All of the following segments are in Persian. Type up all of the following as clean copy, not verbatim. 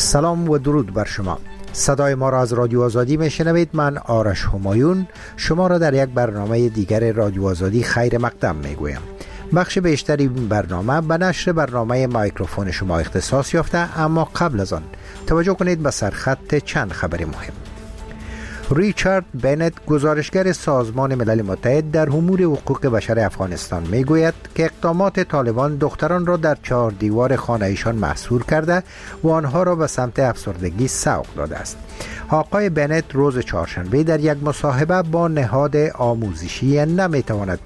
سلام و درود بر شما. صدای ما را از رادیو آزادی میشنوید. من آرش همایون شما را در یک برنامه دیگر رادیو آزادی خیر مقدم میگویم. بخش بیشتری این برنامه به نشر برنامه مایکروفون شما اختصاص یافته، اما قبل از آن توجه کنید به سرخط چند خبر مهم. ریچارد بنت، گزارشگر سازمان ملل متحد در امور حقوق بشر افغانستان، میگوید که اقدامات طالبان دختران را در 4 دیوار خانه ایشان محصور کرده و آنها را به سمت افسردگی سوق داده است. آقای بنت روز چهارشنبه در یک مصاحبه با نهاد آموزش نمیتواند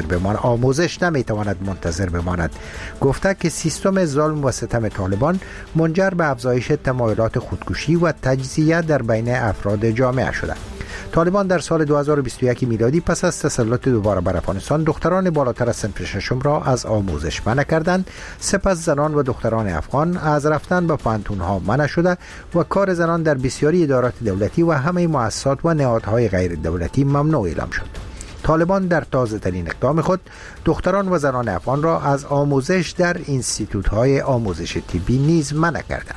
منتظر بماند گفته که سیستم ظلم و ستم طالبان منجر به افزایش تمایلات خودکشی و تجزیه در بین افراد جامعه شده. طالبان در سال 2021 میلادی پس از تسلط دوباره بر افغانستان دختران بالاتر از صنف ششم را از آموزش منع کردند. سپس زنان و دختران افغان از رفتن به پوهنتون‌ها منع شده و کار زنان در بسیاری ادارات دولتی و همه مؤسسات و نهادهای غیر دولتی ممنوع اعلام شد. طالبان در تازه ترین اقدام خود دختران و زنان افغان را از آموزش در انستیتوت‌های آموزش طبی نیز منع کردند.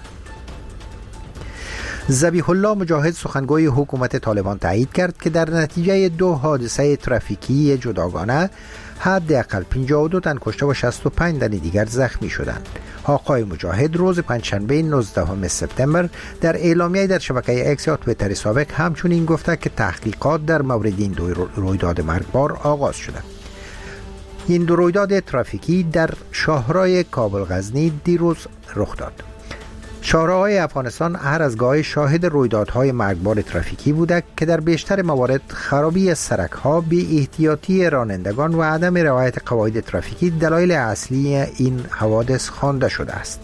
ذبیح الله مجاهد، سخنگوی حکومت طالبان، تایید کرد که در نتیجه 2 حادثه ترافیکی جداگانه حداقل 52 تن کشته و 65 تن دیگر زخمی شدند. آقای مجاهد روز پنجشنبه 19 سپتامبر در اعلامیه در شبکه اکس یا توییتر سابق همچنین گفته که تحقیقات در مورد این 2 رویداد مرگبار آغاز شده. این 2 رویداد ترافیکی در شاهراه کابل غزنی دیروز رخ داد. شاهراهای افغانستان هر از گاهی شاهد رویدادهای مرگبار ترافیکی بوده که در بیشتر موارد خرابی سرک‌ها، بی احتیاطی رانندگان و عدم رعایت قواعد ترافیکی دلایل اصلی این حوادث خوانده شده است.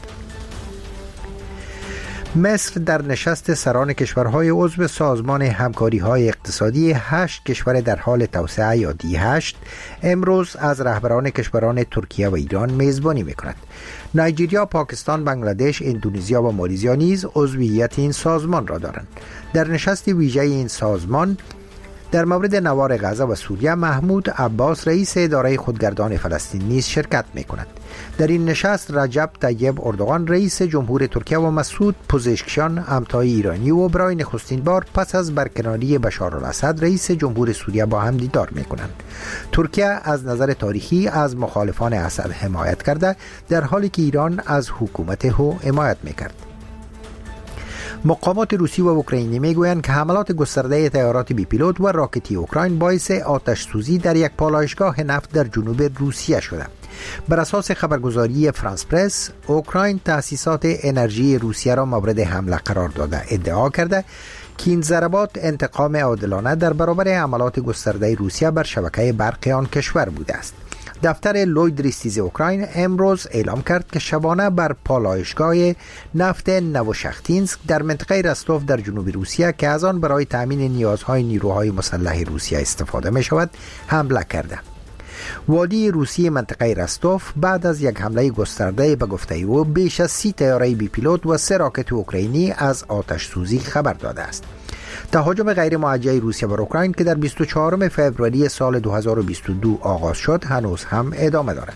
مصر در نشست سران کشورهای عضو سازمان همکاری‌های اقتصادی 8 کشور در حال توسعه یا دی8 امروز از رهبران کشوران ترکیه و ایران میزبانی می‌کند. نایجریا، پاکستان، بنگلادش، اندونزیا و مالزیا نیز عضویت این سازمان را دارند. در نشست ویژه این سازمان در مورد نوار غزه و سوریه محمود عباس، رئیس اداره خودگردان فلسطین، نیز شرکت می‌کند. در این نشست رجب طیب اردوغان، رئیس جمهور ترکیه، و مسعود پزشکیان، همتای ایرانی، و برای نخستین بار پس از برکناری بشارالاسد، رئیس جمهور سوریه، با هم دیدار می‌کنند. ترکیه از نظر تاریخی از مخالفان اسد حمایت کرده، در حالی که ایران از حکومت او حمایت می‌کرد. مقامات روسی و اوکراینی میگویند که حملات گسترده طیارات بی پیلوت و راکتی اوکراین باعث آتش سوزی در یک پالایشگاه نفت در جنوب روسیه شده. بر اساس خبرگزاری فرانس پرس، اوکراین تأسیسات انرژی روسیه را مورد حمله قرار داده ادعا کرده که این ضربات انتقام عادلانه در برابر حملات گسترده روسیه بر شبکه برق آن کشور بوده است. دفتر لوید ریستیز اوکراین امروز اعلام کرد که شبانه بر پالایشگاه نفت نوشختینسک در منطقه رستوف در جنوب روسیه که از آن برای تامین نیازهای نیروهای مسلح روسیه استفاده می شود حمله کرده. والی روسی منطقه رستوف بعد از یک حمله گسترده به گفته او بیش از 30 طیاره بی پیلوت و 3 راکت اوکراینی از آتش سوزی خبر داده است. تهاجم غیر موجه روسیه بر اوکراین که در 24 فوریه سال 2022 آغاز شد هنوز هم ادامه دارد.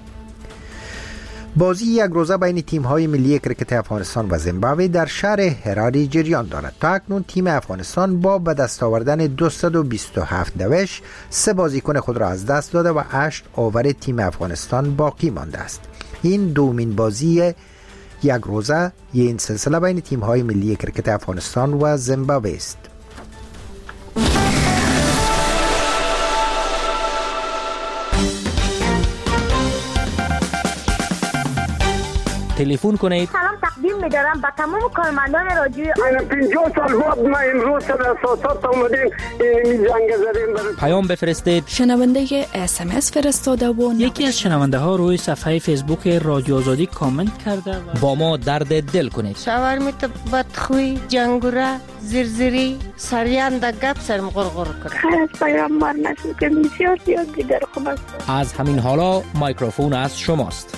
بازی یک روزه بین تیم‌های ملی کرکت افغانستان و زیمبابوه در شهر هراری جریان دارد. تا اکنون تیم افغانستان با به دست آوردن 227 دوش 3 بازیکن خود را از دست داده و 8 آور تیم افغانستان باقی مانده است. این دومین بازی یک روزه این سلسله بین تیم‌های ملی کرکت افغانستان و زیمبابوه است. تلفن کنید. سلام تقدیم می‌دارم به تمام کارمندان رادیو. من 50 سال بعد ما امروز در اساسات اومدیم این جنگ زدیم. پیام بفرستید. شنونده SMS فرستاده و یکی از شنونده ها روی صفحه فیسبوک رادیو آزادی کامنت کرده و با ما درد دل کنید. شاورمیت بدخوی، جنگوره، زرزری، سریان در گپ سرم غرغر کرد. خیلی از پیامبر نشد که بسیار زیاد دیگر خوب است. از همین حالا مایکروفون از شماست.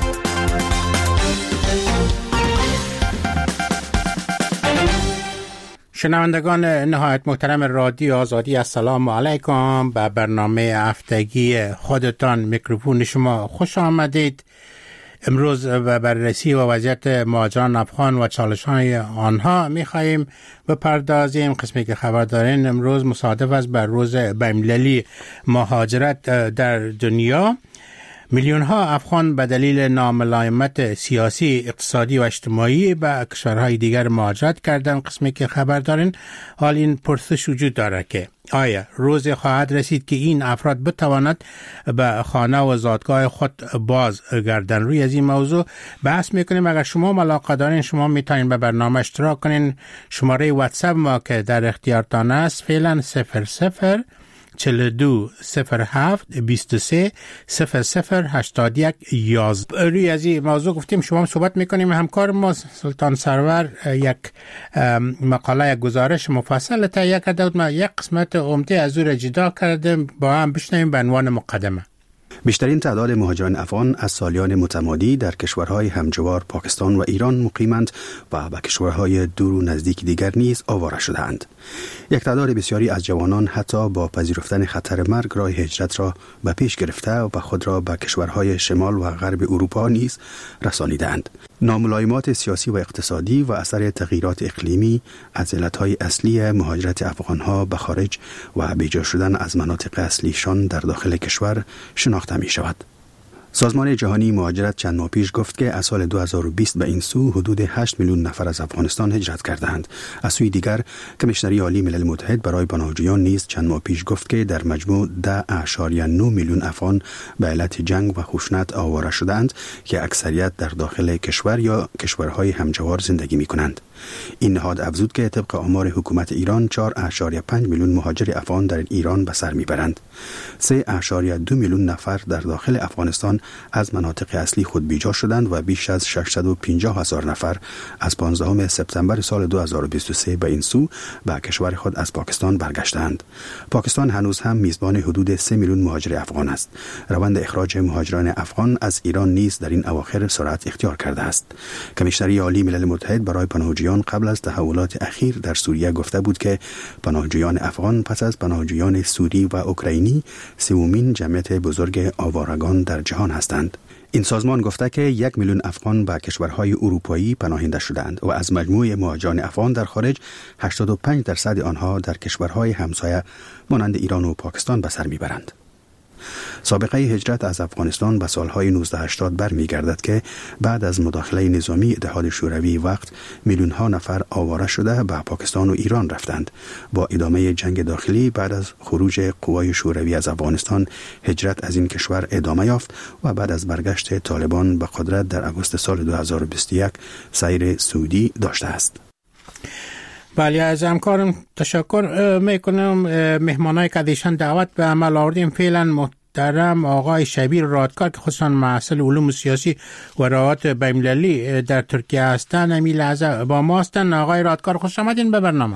شنوندگان نهایت محترم رادیو آزادی، السلام علیکم. به برنامه هفتگی خودتان میکروفون شما خوش آمدید. امروز به بررسی و وضعیت مهاجران افغان و چالش‌های آنها می‌خواهیم بپردازیم. قسمی که خبر دارین امروز مصادف است بر روز بین‌المللی مهاجرت در دنیا. میلیون‌ها افغان به دلیل ناملایمت سیاسی، اقتصادی و اجتماعی به کشورهای دیگر مهاجرت کردند. قسمی که خبر دارین حال این پرسش وجود داره که آیا روزی خواهد رسید که این افراد بتواند به خانه و زادگاه خود باز گردن؟ روی از این موضوع بحث میکنیم. اگر شما علاقه دارین شما میتونین به برنامه اشتراک کنین. شماره واتساپ ما که در اختیارتان است فعلا 00 42 07 23 00 81 11. روی از این موضوع گفتیم شما صحبت میکنیم. همکار ما سلطان سرور یک مقاله، یک گزارش مفصل تهیه کرده بود. ما یک قسمت عمده از او را جدا کردیم، با هم بشنویم به عنوان مقدمه. بیشترین تعداد مهاجران افغان از سالیان متمادی در کشورهای همجوار پاکستان و ایران مقیمند و به کشورهای دور و نزدیک دیگر نیز آواره شده‌اند. یک تعداد بسیاری از جوانان حتی با پذیرفتن خطر مرگ راه هجرت را به پیش گرفته و خود را به کشورهای شمال و غرب اروپا نیز رسانیدند. ناملایمات سیاسی و اقتصادی و اثر تغییرات اقلیمی از علتهای اصلی مهاجرت افغانها به خارج و بیجا شدن از مناطق اصلیشان در داخل کشور شناخته می شود. سازمان جهانی مهاجرت چند ماه پیش گفت که از سال 2020 به این سو حدود 8 میلیون نفر از افغانستان هجرت کردند. از سوی دیگر کمیشنری عالی ملل متحد برای پناهجویان نیز چند ماه پیش گفت که در مجموع 10.9 میلیون افغان به علت جنگ و خشونت آواره شدند که اکثریت در داخل کشور یا کشورهای همجوار زندگی می کنند. این نهاد افزود که طبق آمار حکومت ایران 4.5 میلیون مهاجر افغان در ایران به سر میبرند. 3.2 میلیون نفر در داخل افغانستان از مناطق اصلی خود بیجا شدند و بیش از 650,000 نفر از 15 سپتامبر سال 2023 به این سو به کشور خود از پاکستان برگشتند. پاکستان هنوز هم میزبان حدود 3 میلیون مهاجر افغان است. روند اخراج مهاجران افغان از ایران نیز در این اواخر سرعت اختیار کرده است. کمیشنری عالی ملل متحد برای پناهجویان قبل از تحولات اخیر در سوریه گفته بود که پناهجویان افغان پس از پناهجویان سوری و اوکراینی سومین جمعیت بزرگ آوارگان در جهان هستند. این سازمان گفته که 1 میلیون افغان به کشورهای اروپایی پناهنده شدند و از مجموع مهاجران افغان در خارج 85% آنها در کشورهای همسایه مانند ایران و پاکستان به سر میبرند. سابقه هجرت از افغانستان به سالهای 1980 برمیگردد که بعد از مداخله نظامی اتحاد شوروی وقت میلیون‌ها نفر آواره شده به پاکستان و ایران رفتند. با ادامه جنگ داخلی بعد از خروج قوای شوروی از افغانستان هجرت از این کشور ادامه یافت و بعد از برگشت طالبان به قدرت در آگوست سال 2021 سیر سعودی داشته است. بله، از همکارم تشکر میکنم. مهمانای که دیشان دعوت به عمل آوردیم فعلا محترم آقای شبیر رادکار که خصوصا محصل علوم سیاسی و روابط بین‌المللی در ترکیه هستند همین لحظه با ما هستند. آقای رادکار خوش آمدین به برنامه.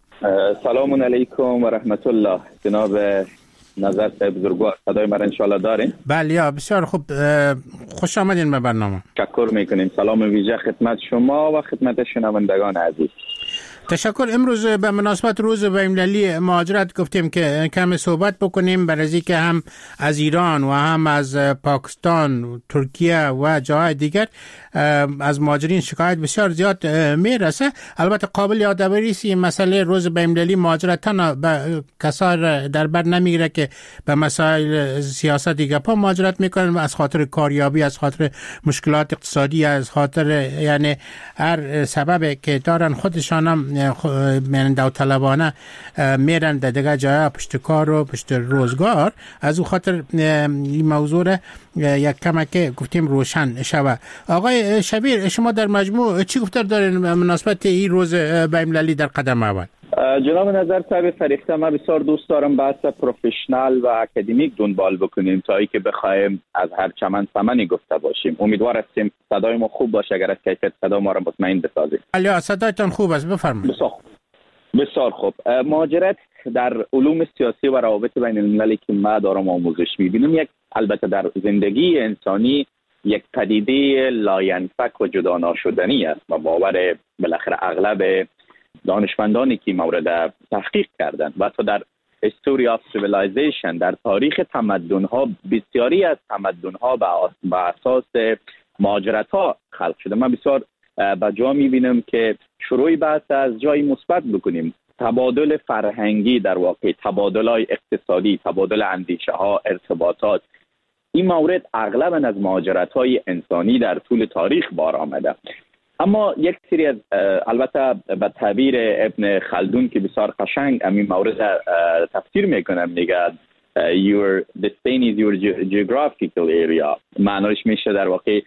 سلام علیکم و رحمت الله. جناب نظر بزرگوار صدای من انشالله دارین؟ بله یا بسیار خوب، خوش آمدین به برنامه. تشکر میکنیم. سلام ویژه خدمت شما و خدمت شنوندگان عزیز. تشکر. امروز به مناسبت روز بین‌المللی مهاجرت گفتیم که کم صحبت بکنیم برای که هم از ایران و هم از پاکستان، ترکیه و جاهای دیگر از مهاجرین شکایت بسیار زیاد میرسه. البته قابل یادآوری است این مسئله روز بین‌المللی مهاجرت تنها به کسای در بر نمیگیره که به مسائل سیاست دیگه پا مهاجرت میکنن از خاطر کاریابی، از خاطر مشکلات اقتصادی، از خاطر یعنی هر سبب که دارن خودشان هم یعنی داوطلبانه میرن در دیگه جای پشت کار و پشت روزگار. از اون خاطر این موضوع یک کمک گفتیم روشن شود. آقای شبیر شما در مجموع چی گفتار دارین مناسبت این روز بین‌المللی در قدم اول؟ جناب نظر صاحب فریخته، من بسیار دوست دارم بحث پروفشنال و اکادمیک دنبال بکنیم تا ای که بخوایم از هر چمن سمنی گفته باشیم. امیدوار هستیم صدای ما خوب باشه. اگر از کیفیت صدا ما را مطمئن بسازید. بله صدایتان خوب است، بفرمایید. بسیار خوب. مهاجرت در علوم سیاسی و روابط بین المللی که ما دارم آموزش میبینم یک البته در زندگی انسانی یک پدیده لاینفک و جدا ناشدنی است و باور بالاخره اغلب دانشمندانی که مورد تحقیق کردند و حتی در History of Civilization در تاریخ تمدن‌ها بسیاری از تمدن‌ها به اساس مهاجرت‌ها خلق شده. من بسیار با جا می‌بینم که شروع بحث از جای مثبت بکنیم. تبادل فرهنگی، در واقع تبادل‌های اقتصادی، تبادل اندیشه‌ها، ارتباطات، این مورد اغلباً از مهاجرت‌های انسانی در طول تاریخ بار آمده. اما یک سری از البته به تعبیر ابن خلدون که بسیار قشنگ همین مورد تفسیر میکنه، میگه the Spain is your geographical area. معنیش میشه در واقع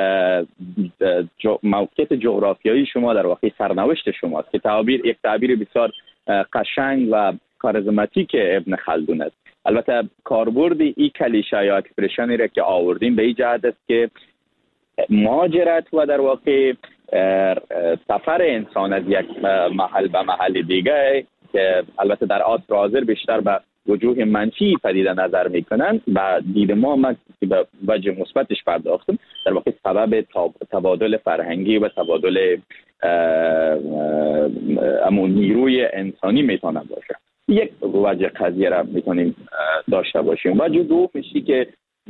موقعیت جغرافیایی شما در واقع سرنوشت شماست، که یک تعبیر بسیار قشنگ و کاریزماتیک ابن خلدون است. البته کاربرد این کلیشه یا اکسپرشنی را که آوردیم به این جهت است که مهاجرت و در واقع سفر انسان از یک محل به محل دیگه که البته در عصر حاضر بیشتر به وجوه منفی پدیده نظر میکنند و دید ما که به وجه مثبتش پرداختیم، در واقع سبب تبادل فرهنگی و تبادل نیروی انسانی میتونه باشه. یک وجه قضیه را میتونیم داشته باشیم. وجه دوم میشه که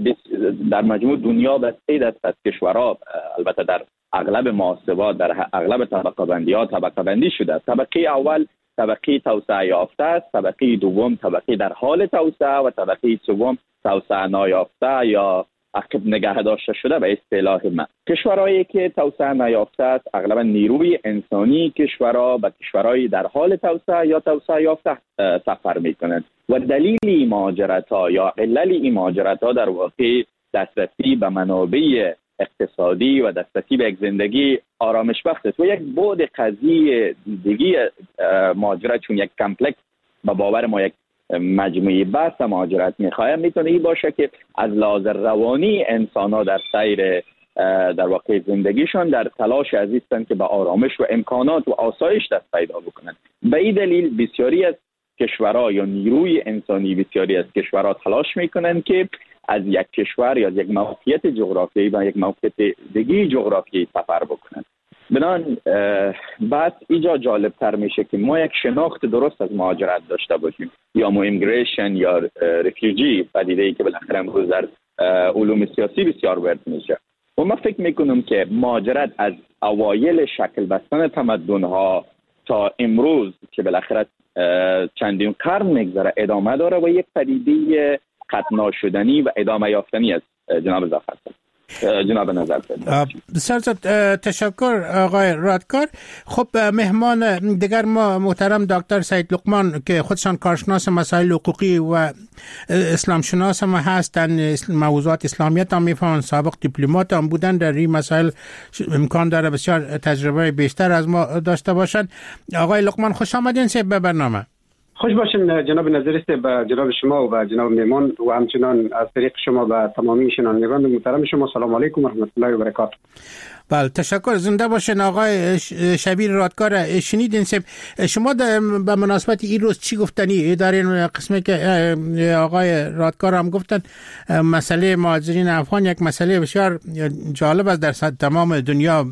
در مجموع دنیا بسته دست از کشورها، البته در اغلب محاسبات، در اغلب طبقه بندی ها طبقه بندی شده. طبقه اول طبقه توسعه یافته است، طبقه دوم طبقه در حال توسعه و طبقه سوم توسعه نایافته یا عقب نگه داشته شده به اصطلاح من. کشورهایی که توسعه نیافته است اغلبا نیروی انسانی کشورها به کشورهای در حال توسعه یا توسعه یافته سفر میکنند و دلیل این مهاجرت‌ها یا علل این مهاجرت‌ها در واقع دسترسی به منابع اقتصادی و دسترسی به یک زندگی آرامش بخش است و یک بعد قضیه دیگه مهاجرت چون یک کمپلکس به باور ما یک مجموعه بحث مهاجرت میخوایم میتونه این باشه که از لحاظ روانی انسان‌ها در سیر در واقع زندگیشان در تلاش هستند که به آرامش و امکانات و آسایش دست پیدا بکنند. به این دلیل بسیاری از کشورها یا نیروی انسانی بسیاری از کشورها تلاش میکنند که از یک کشور یا از یک موقعیت جغرافیایی و یک موقعیت دیگه جغرافیایی سفر بکنند. بنابراین بس اینجا جالب تر میشه که ما یک شناخت درست از مهاجرت داشته باشیم یا ایمیگریشن یا رفیوجی، پدیده‌ای که بالاخره امروز در علوم سیاسی بسیار وارد میشه. و من فکر میکنم که مهاجرت از اوایل شکل بستن تمدن‌ها تا امروز که بالاخره چندین قرن میگذره ادامه داره و یک پدیده قطع ناشدنی و ادامه یافتنی است. جناب زفر جناب نظر بسیار تشکر آقای رادکار. خب مهمان دیگر ما محترم دکتر سید لقمان که خودشان کارشناس مسائل حقوقی و اسلام شناس هم هستند، موضوعات اسلامیت هم میفهمن، سابق دیپلمات هم بودن، در این مسائل امکان داره بسیار تجربه بیشتر از ما داشته باشند. آقای لقمان خوش آمدین به برنامه. خوش باشین جناب نظریست، به جناب شما و به جناب میمان و همچنان از طریق شما به تمامی شنوندگان محترم شما سلام علیکم و رحمت الله و برکاته. بله تشکر، زنده باشین. آقای شبیر رادکار، شنیدین شما به مناسبت این روز چی گفتنی دارین؟ قسمی که آقای رادکار هم گفتن مسئله مهاجرین افغان یک مسئله بسیار جالب است در تمام دنیا.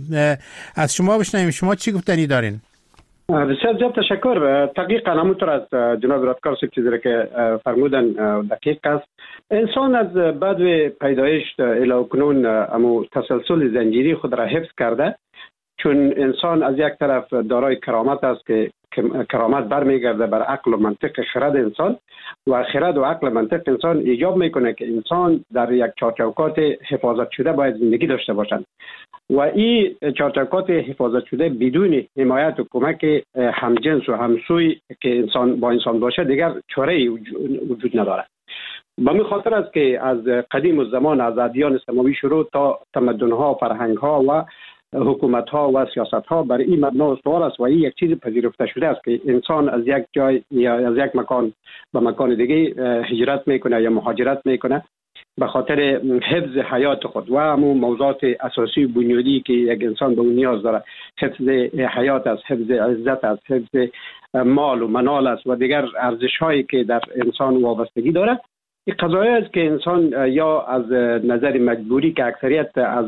از شما بشنویم شما چی گفتنی دارین؟ بسیار زیاد تشکر. دقیقاً همونطور از جناب رادکار چیزی که فرمودن دقیق است. انسان از بعد پیدایش الی اکنون امو تسلسل زنجیری خود را حفظ کرده، چون انسان از یک طرف دارای کرامت است که کرامت برمیگرده بر عقل و منطق خرد انسان و خرد و عقل و منطق انسان ایجاب میکنه که انسان در یک چارچوکات حفاظت شده باید زندگی داشته باشند و این چارچوکات حفاظت شده بدون حمایت و کمک همجنس و همسوی که انسان با انسان باشه دیگر چاره‌ای وجود نداره. به این خاطر است که از قدیم الزمان از ادیان سماوی شروع تا تمدن‌ها، فرهنگ‌ها و حکومت‌ها و سیاست‌ها بر این مبنا استوار است و این یک چیز پذیرفته شده است که انسان از یک جای یا از یک مکان به مکان دیگه هجرت میکنه یا مهاجرت میکنه به خاطر حفظ حیات خود و همون موضوعات اساسی بنیادی که یک انسان به اون نیاز داره. حفظ حیات است، حفظ عزت است، حفظ مال و منال است و دیگر ارزش‌هایی که در انسان وابستگی داره. این قضایه است که انسان یا از نظر مجبوری که اکثریت از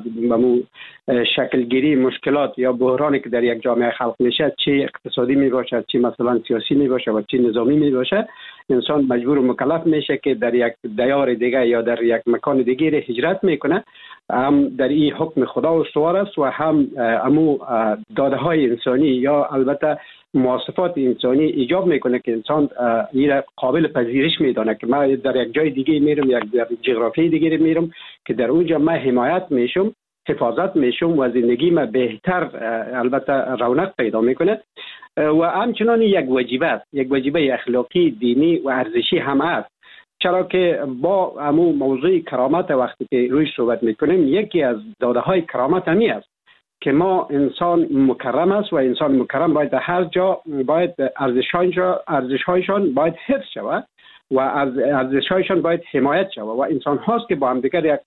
شکلگیری مشکلات یا بحرانی که در یک جامعه خلق میشه، چه اقتصادی می باشه، چه مثلا سیاسی می باشه و چه نظامی می باشه، انسان مجبور و مکلف میشه که در یک دیار دیگه یا در یک مکان دیگه هجرت میکنه، هم در این حکم خدا استوار است و هم امو داده های انسانی یا البته مواصفات انسانی ایجاب میکنه که انسان این قابل پذیرش میدانه که من در یک جای دیگه میرم، یک در جغرافی دیگه میرم که در اونجا من حمایت میشم، حفاظت میشم و زندگی ما بهتر البته رونق پیدا میکنه و همچنان یک وجیبه است، یک وجیبه اخلاقی، دینی و ارزشی هم است. چرا که با همون موضوع کرامت وقتی که روی صحبت میکنیم، یکی از داده های کرامت همی است که ما انسان مکرم است و انسان مکرم باید در هر جا باید ارزش‌هایشان باید حفظ شود و ارزش‌هایشان باید حمایت شود و انسان هاست که با هم دیگر یک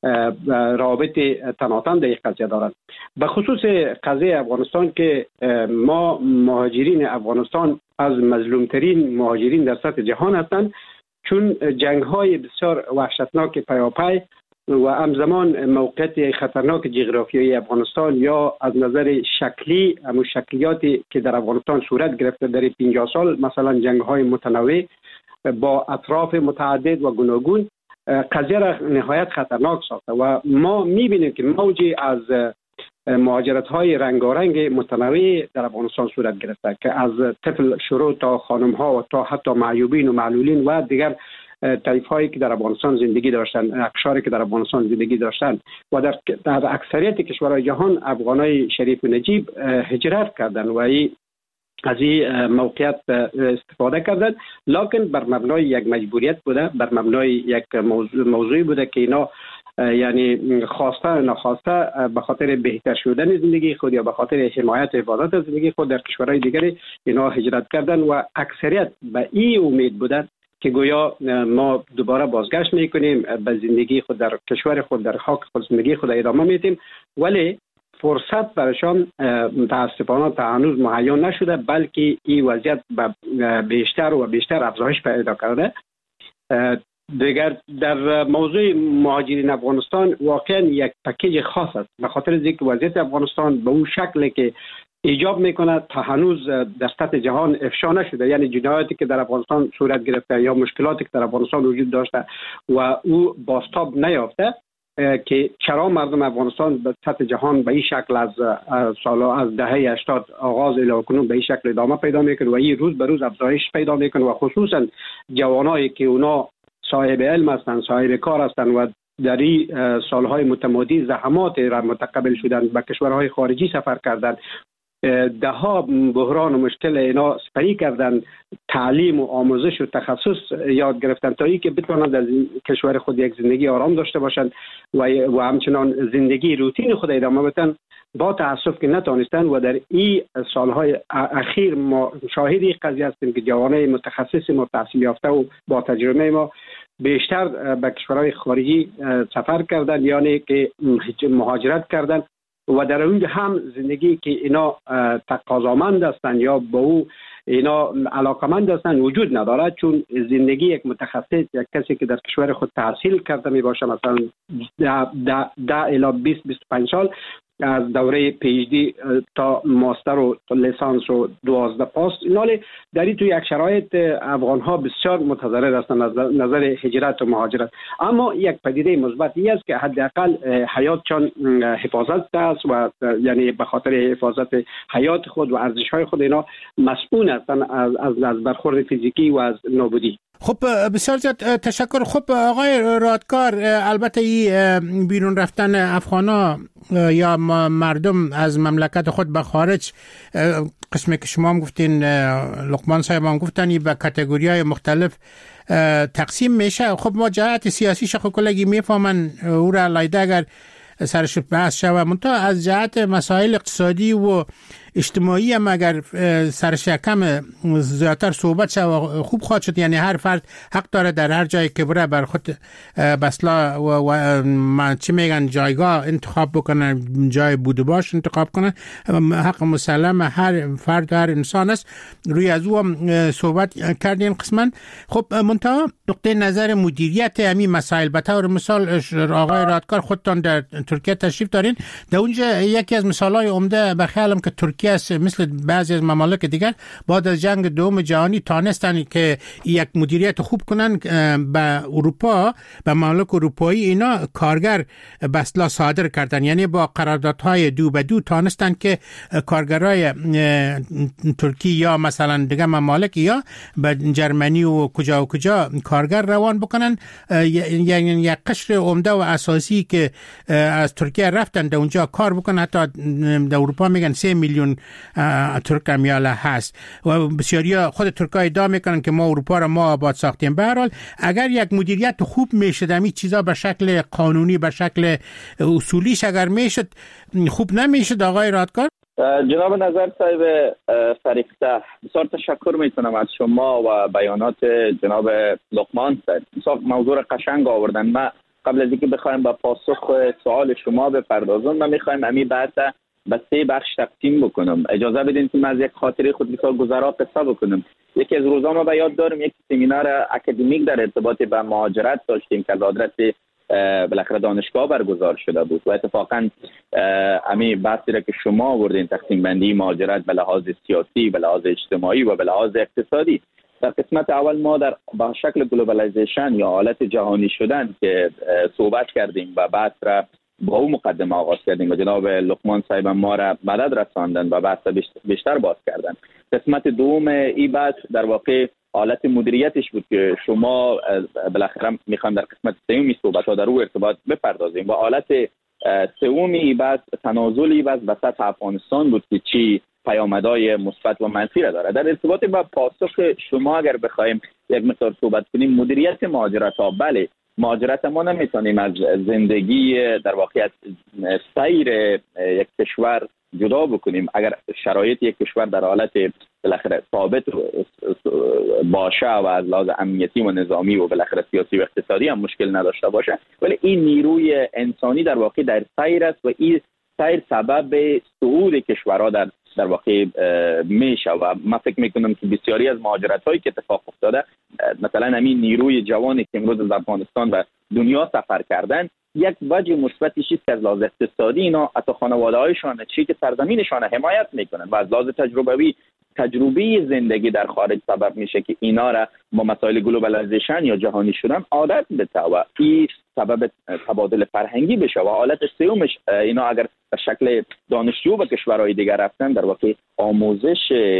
روابط تناسب در این قضیه دارند. به خصوص قضیه افغانستان که ما مهاجرین افغانستان از مظلومترین مهاجرین در سطح جهان هستند، چون جنگ‌های بسیار وحشتناک پیاپی و همزمان موقعیت خطرناک جغرافیایی افغانستان یا از نظر شکلی همون شکلیاتی که در افغانستان صورت گرفته در 50 سال، مثلا جنگ‌های متنوع با اطراف متعدد و گوناگون، قضیه را نهایت خطرناک ساخته و ما می‌بینیم که موجی از مهاجرت‌های رنگارنگ متنوع در افغانستان صورت گرفته که از طفل شروع تا خانم‌ها و تا حتی معیوبین و معلولین و دیگر طایفهایی که در افغانستان زندگی داشتند، اقشاری که در افغانستان زندگی داشتند و در اکثریت کشورهای جهان افغانای شریف و نجیب هجرت کردند و از این موقعیت استفاده کردند، لکن بر مبنای یک مجبوریت بوده، بر مبنای یک موضوعی بوده که اینا یعنی خواسته نخواسته به خاطر بهتر شدن زندگی خود یا به خاطر حمایت و حفاظت از زندگی خود در کشورهای دیگری اینا هجرت کردن و اکثریت به این امید بودند که گویا ما دوباره بازگشت میکنیم به زندگی خود در کشور خود، در خاک خود زندگی خود ادامه میدیم، ولی فرصت برشان متاسفانه تا هنوز مهیا نشده، بلکه این وضعیت بیشتر و بیشتر افزایش پیدا کرده. دیگر در موضوع مهاجرین افغانستان واقعا یک پکیج خاص است، به خاطر اینکه وضعیت افغانستان به اون شکلی که ایجاب میکنه تا هنوز در سطح جهان افشا نشده، یعنی جنایاتی که در افغانستان صورت گرفته یا مشکلاتی که در افغانستان وجود داشته و او بازتاب نیافته که چرا مردم افغانستان به سطح جهان به این شکل از دهه 80 آغاز الی کنون به این شکل ادامه پیدا میکنه و این روز به روز افزایش پیدا میکنه و خصوصا جوانایی که اونا صاحب علم هستند، صاحب کار هستند و در این سالهای متمادی زحمات را متقبل شدن، به کشورهای خارجی سفر کردند، ده ها بحران و مشکل اینا سپری کردن، تعلیم و آموزش و تخصص یاد گرفتن تا ای که بتوانند در کشور خود یک زندگی آرام داشته باشند و همچنان زندگی روتین خود ادامه بدن. با تاسف که نتونستن و در این سالهای اخیر ما شاهد این قضیه هستیم که جوانای متخصص ما تحصیل یافته و با تجربه ما بیشتر به کشورهای خارجی سفر کردن، یعنی که مهاجرت کردن و در اونجا هم زندگی که اینا تقاضامند هستند یا به او اینا علاقمند هستند وجود ندارد، چون زندگی یک متخصص، یک کسی که در کشور خود تحصیل کرده می باشه، مثلا 10 الی 20-25 سال از دوره پی‌اچ‌دی تا ماستر و لیسانس و 12 پاست، اینا در این توی یک شرایط افغان ها بسیار متضرر هستند از نظر هجرت و مهاجرت. اما یک پدیده مثبت است که حداقل حیاتشان حفاظت است و یعنی به خاطر حفاظت حیات خود و ارزش های خود اینا مسئول هستند از برخورد فیزیکی و از نابودی. خب بسیار زیاد تشکر. خب آقای رادکار، البته این بیرون رفتن افغانا یا مردم از مملکت خود به خارج، قسمی که شما هم گفتین، لقمان صاحب هم گفتن، به کاتگوری‌های مختلف تقسیم میشه. خب ما جهت سیاسی شخو کلگی میفهمن او را لایده اگر سرش بحث شود، منتها از جهت مسائل اقتصادی و اجتماعی هم اگر سرش کم زیادتر صحبت شود خوب خواهد شد. یعنی هر فرد حق داره در هر جایی که بره بر خود بسلا و چی میگن جایگاه انتخاب بکنن، جای بود و باش انتخاب کنن، حق مسلم هر فرد و هر انسان است. روی از او هم صحبت کردیم قسماً. خب منتها نقطه نظر مدیریت همین مسائل، به طور مثال آقای رادکار خودتان در ترکیه تشریف دارین، در اونجا یکی از مثالهای عمده به خیالم که ترکیه ترکیه است مثل بعضی از ممالک دیگر بعد از جنگ دوم جهانی تانستن که یک مدیریت خوب کنن به اروپا، به ممالک اروپایی اینا کارگر به اصطلاح صادر کردن، یعنی با قراردادهای دو به دو تانستن که کارگرای ترکیه یا مثلا دیگه ممالک یا به جرمنی و کجا کارگر روان بکنن. یعنی یک قشر عمده و اساسی که از ترکیه رفتن در اونجا کار بکنن، حتی در اروپا میگن 3 میلیون ترک امیاله هست و بسیاری خود ترکای ادعا میکنن که ما اروپا را ما آباد ساختیم. به هر حال اگر یک مدیریت خوب میشد همین چیزا به شکل قانونی به شکل اصولیش اگر میشد، خوب نمیشد آقای رادکار؟ جناب نظر صاحب فریقته، بسیار تشکر میکنم از شما و بیانات جناب لقمان صاحب. موضوع قشنگ آوردن. ما قبل از اینکه بخوایم با پاسخ سوال شما بپردازم، ما میخوایم همین بحث به 3 بخش تقسیم بکنم. اجازه بدین که من از یک خاطره خود بسیار گذرا قصه بکنم. یکی از روزا ما به یاد دارم یک سمینار اکادمیک در ارتباط به مهاجرت داشتیم که از آدرس بالاخره دانشگاه برگزار شده بود و اتفاقا همین بحثی را که شما آوردین، تقسیم بندی مهاجرت به لحاظ سیاسی، به لحاظ اجتماعی و به لحاظ اقتصادی، در قسمت اول ما در با شکل گلوبالایزیشن یا حالت جهانی شدن که صحبت کردیم و بحث را با او مقدمه آغاز کردیم و جناب لقمان صاحب ما را مدد رساندن و بحث بیشتر باز کردن. قسمت دوم این بحث در واقع حالت مدیریتش بود که شما بالاخره میخوام در قسمت سومی صحبت ها در او ارتباط بپردازیم و حالت سومی بحث تنازلی بحث به سطح افغانستان بود که چی پیامدهای مثبت و منفی را داره. در ارتباط با پاسخ شما اگر بخوایم یک مقدار صحبت کنیم، مدیریت مهاجرت ها، بله مهاجرت ما نمیتونیم از زندگی در واقع سیر یک کشور جدا بکنیم. اگر شرایط یک کشور در حالت بالاخره ثابت باشه و از لحاظ امنیتی و نظامی و بالاخره سیاسی و اقتصادی هم مشکل نداشته باشه، ولی این نیروی انسانی در واقع در سیر است و این سیر سبب صعود کشورها در واقع میشه و من فکر میکنم که بسیاری از مهاجرت هایی که اتفاق افتاده، مثلا همین نیروی جوانی که امروز از افغانستان و دنیا سفر کردن، یک وجه مثبتیش است که از لحاظ اقتصادی اینا حتی خانواده هایشان چی که سرزمینشان حمایت میکنن و از لحاظ تجربه زندگی در خارج سبب میشه که اینا را با مسائل گلوبالایزیشن یا جهانی شدن عادت بده و این سبب تبادل فرهنگی بشه و حالت سومش اینا اگر به شکل دانشجو به کشورهای دیگر رفتن، در واقع آموزش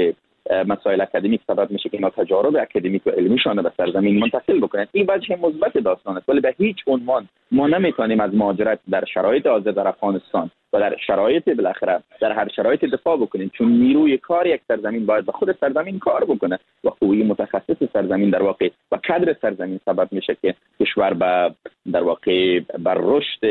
مسائل اکادمیک سبب میشه که اینا تجارب اکادمیک و علمیشان به سرزمین منتقل بکنن. این وجه مثبت داستان است، ولی به هیچ عنوان ما نمیتونیم از مهاجرت در شرایط حاضر در افغانستان و در شرایط بالاخره در هر شرایط دفاع بکنیم، چون نیروی کار یک سرزمین باید به خود سرزمین کار بکنه و قوی متخصص سرزمین در واقع و کادر سرزمین سبب میشه که کشور در واقع بر رشد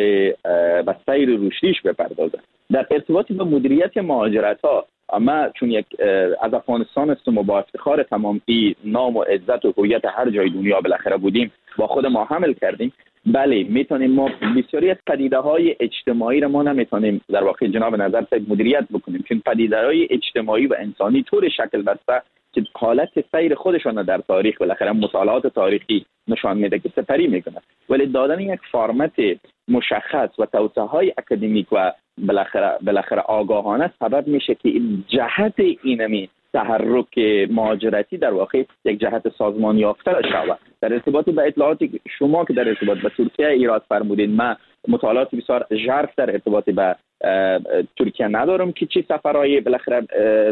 و سیر رشدیش بپردازه. در ارتباط با مدیریت مهاجرت ها، اما چون یک از افغانستان هستم و با افتخار تمام این نام و عزت و هویت هر جای دنیا بالاخره بودیم با خود ما حمل کردیم، بله میتونیم ما بسیاری از پدیده های اجتماعی را ما نمیتونیم در واقع جناب نظر مدیریت بکنیم، چون پدیده های اجتماعی و انسانی طور شکل بسته که حالت سیر خودشان در تاریخ بالاخره مطالعات تاریخی نشان میده که سپری میکنه، ولی دادن یک فرمت مشخص و توسعه های اکادمیک و بالاخره آگاهانه سبب میشه که جهت اینمی تحرک مهاجرتی در واقع یک جهت سازمان یافته شود. در ارتباط به اطلاعاتی شما که در ارتباط به ترکیه ایراد فرمودین، من مطالعات بسیار ژرف در ارتباط به ترکیه ندارم که چی سفرهای بالاخره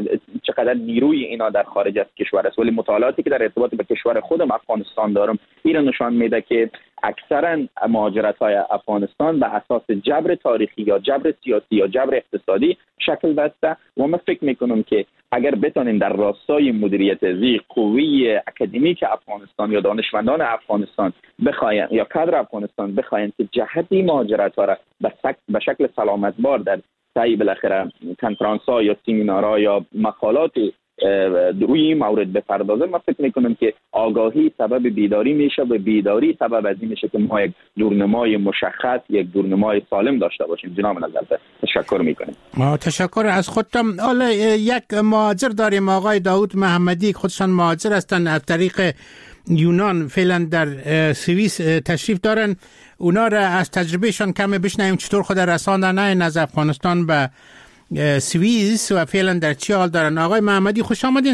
چقدر نیروی اینا در خارج از کشور است، ولی مطالعاتی که در ارتباط به کشور خودم افغانستان دارم این نشان میده که اکثرا مهاجرت‌های افغانستان به اساس جبر تاریخی یا جبر سیاسی یا جبر اقتصادی شکل بسته و من فکر میکنم که اگر بتونیم در راستای مدیریت زی قوی اکادمیک افغانستان یا دانشمندان افغانستان بخواین یا کادر افغانستان بخواین که جهتی مهاجرت‌ها را به شکل سلامتبار در تایی بالاخره کنفرانس‌ها یا سمینارها یا مقالات روی این مورد بپردازه، من فکر میکنم که آگاهی سبب بیداری میشه و بیداری سبب از این میشه که ما یک دورنمای مشخص، یک دورنمای سالم داشته باشیم. جناب نظر تشکر میکنیم. تشکر از خودم. حالا یک مهاجر داریم آقای داود محمدی، خودشان مهاجر هستن، از طریق یونان فعلا در سوئیس تشریف دارن. اونا را از تجربهشان کمی بشنویم چطور خود رساندن از افغانستان به سوئیس و فعلا در چه حال دارن؟ آقای محمدی خوش آمدین.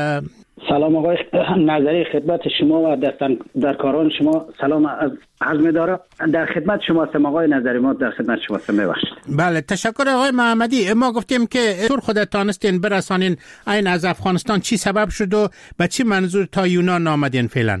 سلام آقای نظری، خدمت شما و در کاران شما سلام عرض می‌دارم. در خدمت شما هستم آقای نظری، ما در خدمت شما هستم. ببخشید. بله تشکر آقای محمدی. ما گفتیم که طور خودت تانستین برسانین این از افغانستان چی سبب شد و به چی منظور تا یونان آمدین فعلا؟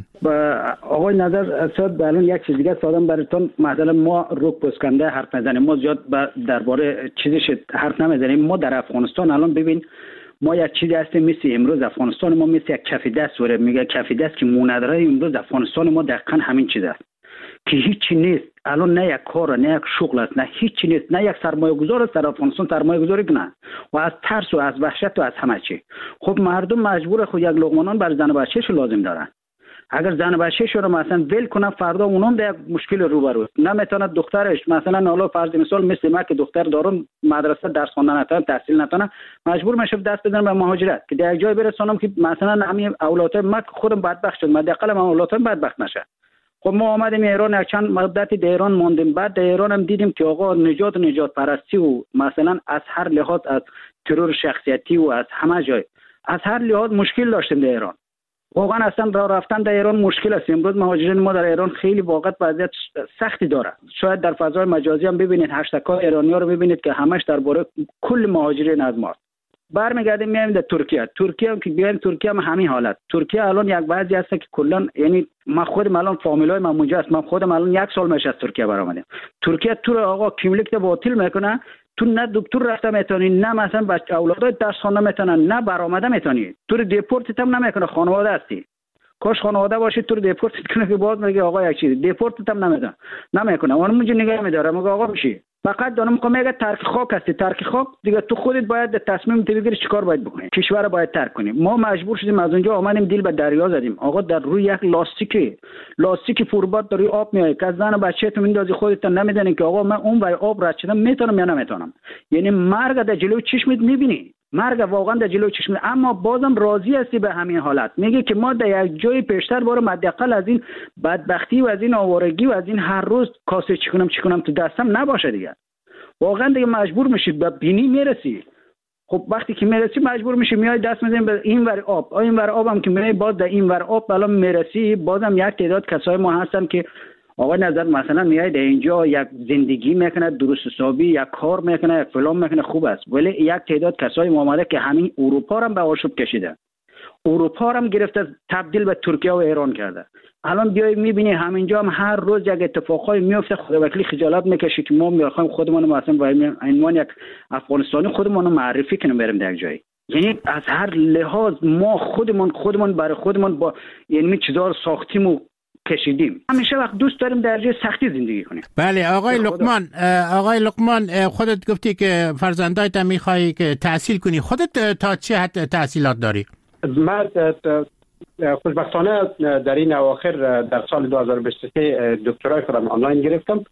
آقای نظر صاحب الان یک چیز دیگه سادم براتون، مثلا ما روک پسکنده حرف نزنیم، ما زیاد درباره چیزش حرف نمیزنیم. ما در افغانستان الان ببین ما یک چیزی هستیم مثل امروز افغانستان ما مثل یک کف دست وره، میگه کف دست که موندرای امروز افغانستان ما دقیقاً همین چیز است که هیچی نیست. الان نه یک کار، نه یک شغل است، نه هیچی نیست، نه یک سرمایه گذار است در افغانستان، سرمایه گذاری کنه و از ترس و از وحشت و از همه چی. خب مردم مجبور خود یک لقمه نان بر زن و بچه‌ش لازم دارن. اگر زن و بچه‌ش رو مثلا ول کنه فردا اونم در مشکل روبرو نمیتونه دخترش مثلا حالا فرض مثال مثل ما که دختر دارم مدرسه درس خواندن نتونه، تحصیل نتونه، مجبور میشه دست بدن به مهاجرت که در یک جای برسونم که مثلا همین اولاد ما خودم بدبخت شد، حداقل من اولادم بدبخت نشه. خب ما آمدیم ایران، چند مدتی در ایران ماندیم، بعد در ایران هم دیدیم که آقا نجات پرستی و مثلا از هر لحاظ از ترور شخصیتی و از همه جای از هر لحاظ مشکل داشتیم در ایران. واقعا اصلا راه رفتن در ایران مشکل است. امروز مهاجرین ما در ایران خیلی واقعا وضعیت سختی داره. شاید در فضای مجازی هم ببینید هشتگ‌های ایرانی‌ها رو ببینید که همش درباره کل مهاجرین از ما. برمیگردیم میایم در ترکیه هم که بیایم ترکیه هم همین حالت. ترکیه الان یک وضعی هست که کلا یعنی ما خودم الان فامیلای من اونجا است، من خودم الان 1 سال میشه از ترکیه برآمدم. ترکیه تو آقا کیملیک باطل میکنه، تو نه دکتر رفته میتونی، نه مثلا بچه اولادای درس خوندن میتونن، نه برآمده میتونی، تو دیپورت هم نمیکنه، خانواده هستی. کاش خانواده باشید تو دیپورت کنه که باز میگه آقا یک چیز دیپورت هم نمیکنه. اونم نگاه میداره میگه آقا میشی فقط دارم میگه ترک خاک هستی، ترک خاک دیگه تو خودت باید تصمیم بگیری چیکار باید بکنی، کشور باید ترک کنی. ما مجبور شدیم از اونجا آمدیم دیل به دریا زدیم. آقا در روی یک لاستیک فوربات در روی آب میای که زن و بچه تو میندازی خودت نمیدونی که آقا من اون بای آب رد شدم میتونم یا نمیتونم. یعنی مرگ در جلوی چشمت میبینی، مرگ واقعا در جلوی چشمت، اما بازم راضی هستی به همین حالت. میگه که ما در یک جای پیشتر برم حداقل از این بدبختی و از این آوارگی و از این هر روز کاسه چیکنم تو دستم نباشه دیگه. واقعا دیگه مجبور میشید به بینی میرسی. خب وقتی که میرسی مجبور میشی میای دست میزنی به این ور آب، این ور آب هم که میای باز در این ور آب بالا میرسی. بازم یک تعداد کسای ما هستن که آقا نظر مثلا میای در اینجا یک زندگی میکنه درست حسابی، یک کار میکنه، یک فلان میکنه، خوب است. ولی یک تعداد کسای ما اومده که همین اروپا رو به آشوب کشیده، اروپا رو هم گرفته تبدیل به ترکیه و ایران کرده. الان بیای میبینی همینجا هم هر روز یک اتفاقای میفته، خداوکیلی خجالت میکشی که ما میخوایم خودمون مثلا با عنوان یک افغانستانی خودمون رو معرفی کنیم بریم در جایی. یعنی از هر لحاظ ما خودمون برای خودمون با یعنی چیزا رو ساختیم و کشیدیم. همیشه وقت دوست داریم در جای سختی زندگی کنیم. بله آقای لقمان خودت گفتی که فرزندایت میخوای که تحصیل کنی، خودت تا چه حد تحصیلات داری؟ من خوشبختانه در این اواخر در سال 2023 دکترای خودم آنلاین گرفتم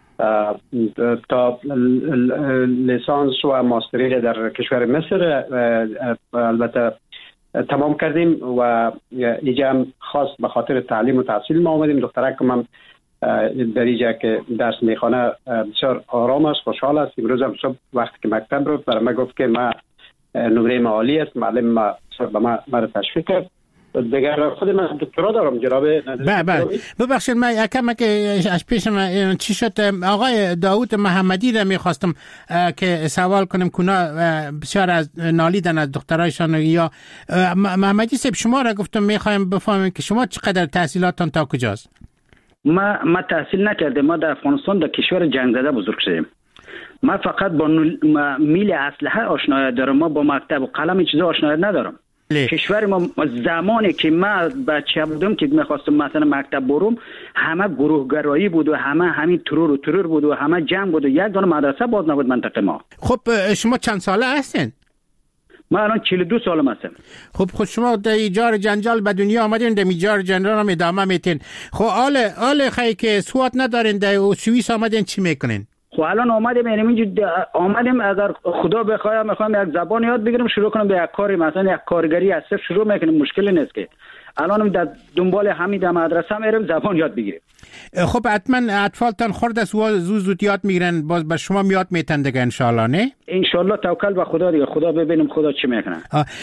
تا لیسانس و ماستری در کشور مصر البته تمام کردیم و اینجا هم خاص به خاطر تعلیم و تحصیل ما آمدیم. دخترکم هم در اینجا که درس میخوانه بسیار آرام است، خوشحال است. امروز هم صبح وقتی که مکتب رو برای من گفت که من نمره معالی است، معلم ما رو تشویق کرد. دیگر خود من دکترا دارم جناب. بله ببخشید من یکم که از پیش من چی شد، آقای داوود محمدی را میخواستم که سوال کنم کنا بسیار از نالیدن از دخترایشان. یا محمدی صاحب شما را گفتم میخوایم بفهمیم که شما چقدر تحصیلاتتان تا کجاست؟ ما تحصیل نکردیم، ما در افغانستان در کشور جنگ زده بزرگ شدیم. ما فقط با میل اسلحه آشنایی دارم، ما با مکتب و قلم این چیزا آشنایی ندارم. کشور ما زمانی که من بچه بودم که میخواستم مثلا مکتب برم همه گروهگرایی بود و همین ترور بود و همه جنگ بود و یک دانه مدرسه باز نبود منطقه ما. خب شما چند ساله هستین؟ من الان 42 سالم هستم. خب شما در ایجار جنجال به دنیا آمدین، در ایجار جنجال هم ادامه میتین. خب آل خیلی که سوات ندارین در سوئیس آمدین چی میکنین؟ خب الان آمدیم اگر خدا بخواد میخوام یک زبان یاد بگیرم شروع کنم به یک کاری، مثلا یک کارگری از صفر شروع میکنم، مشکلی نیست که الانم در دنبال همین در مدرسه میرم زبان یاد بگیریم. خب حتما اطفالتان خرد است و زود یاد میگیرن، باز به شما یاد میتن دیگه ان شاء الله. نه ان شاء الله توکل به خدا دیگه، خدا ببینیم خدا چی میکنه.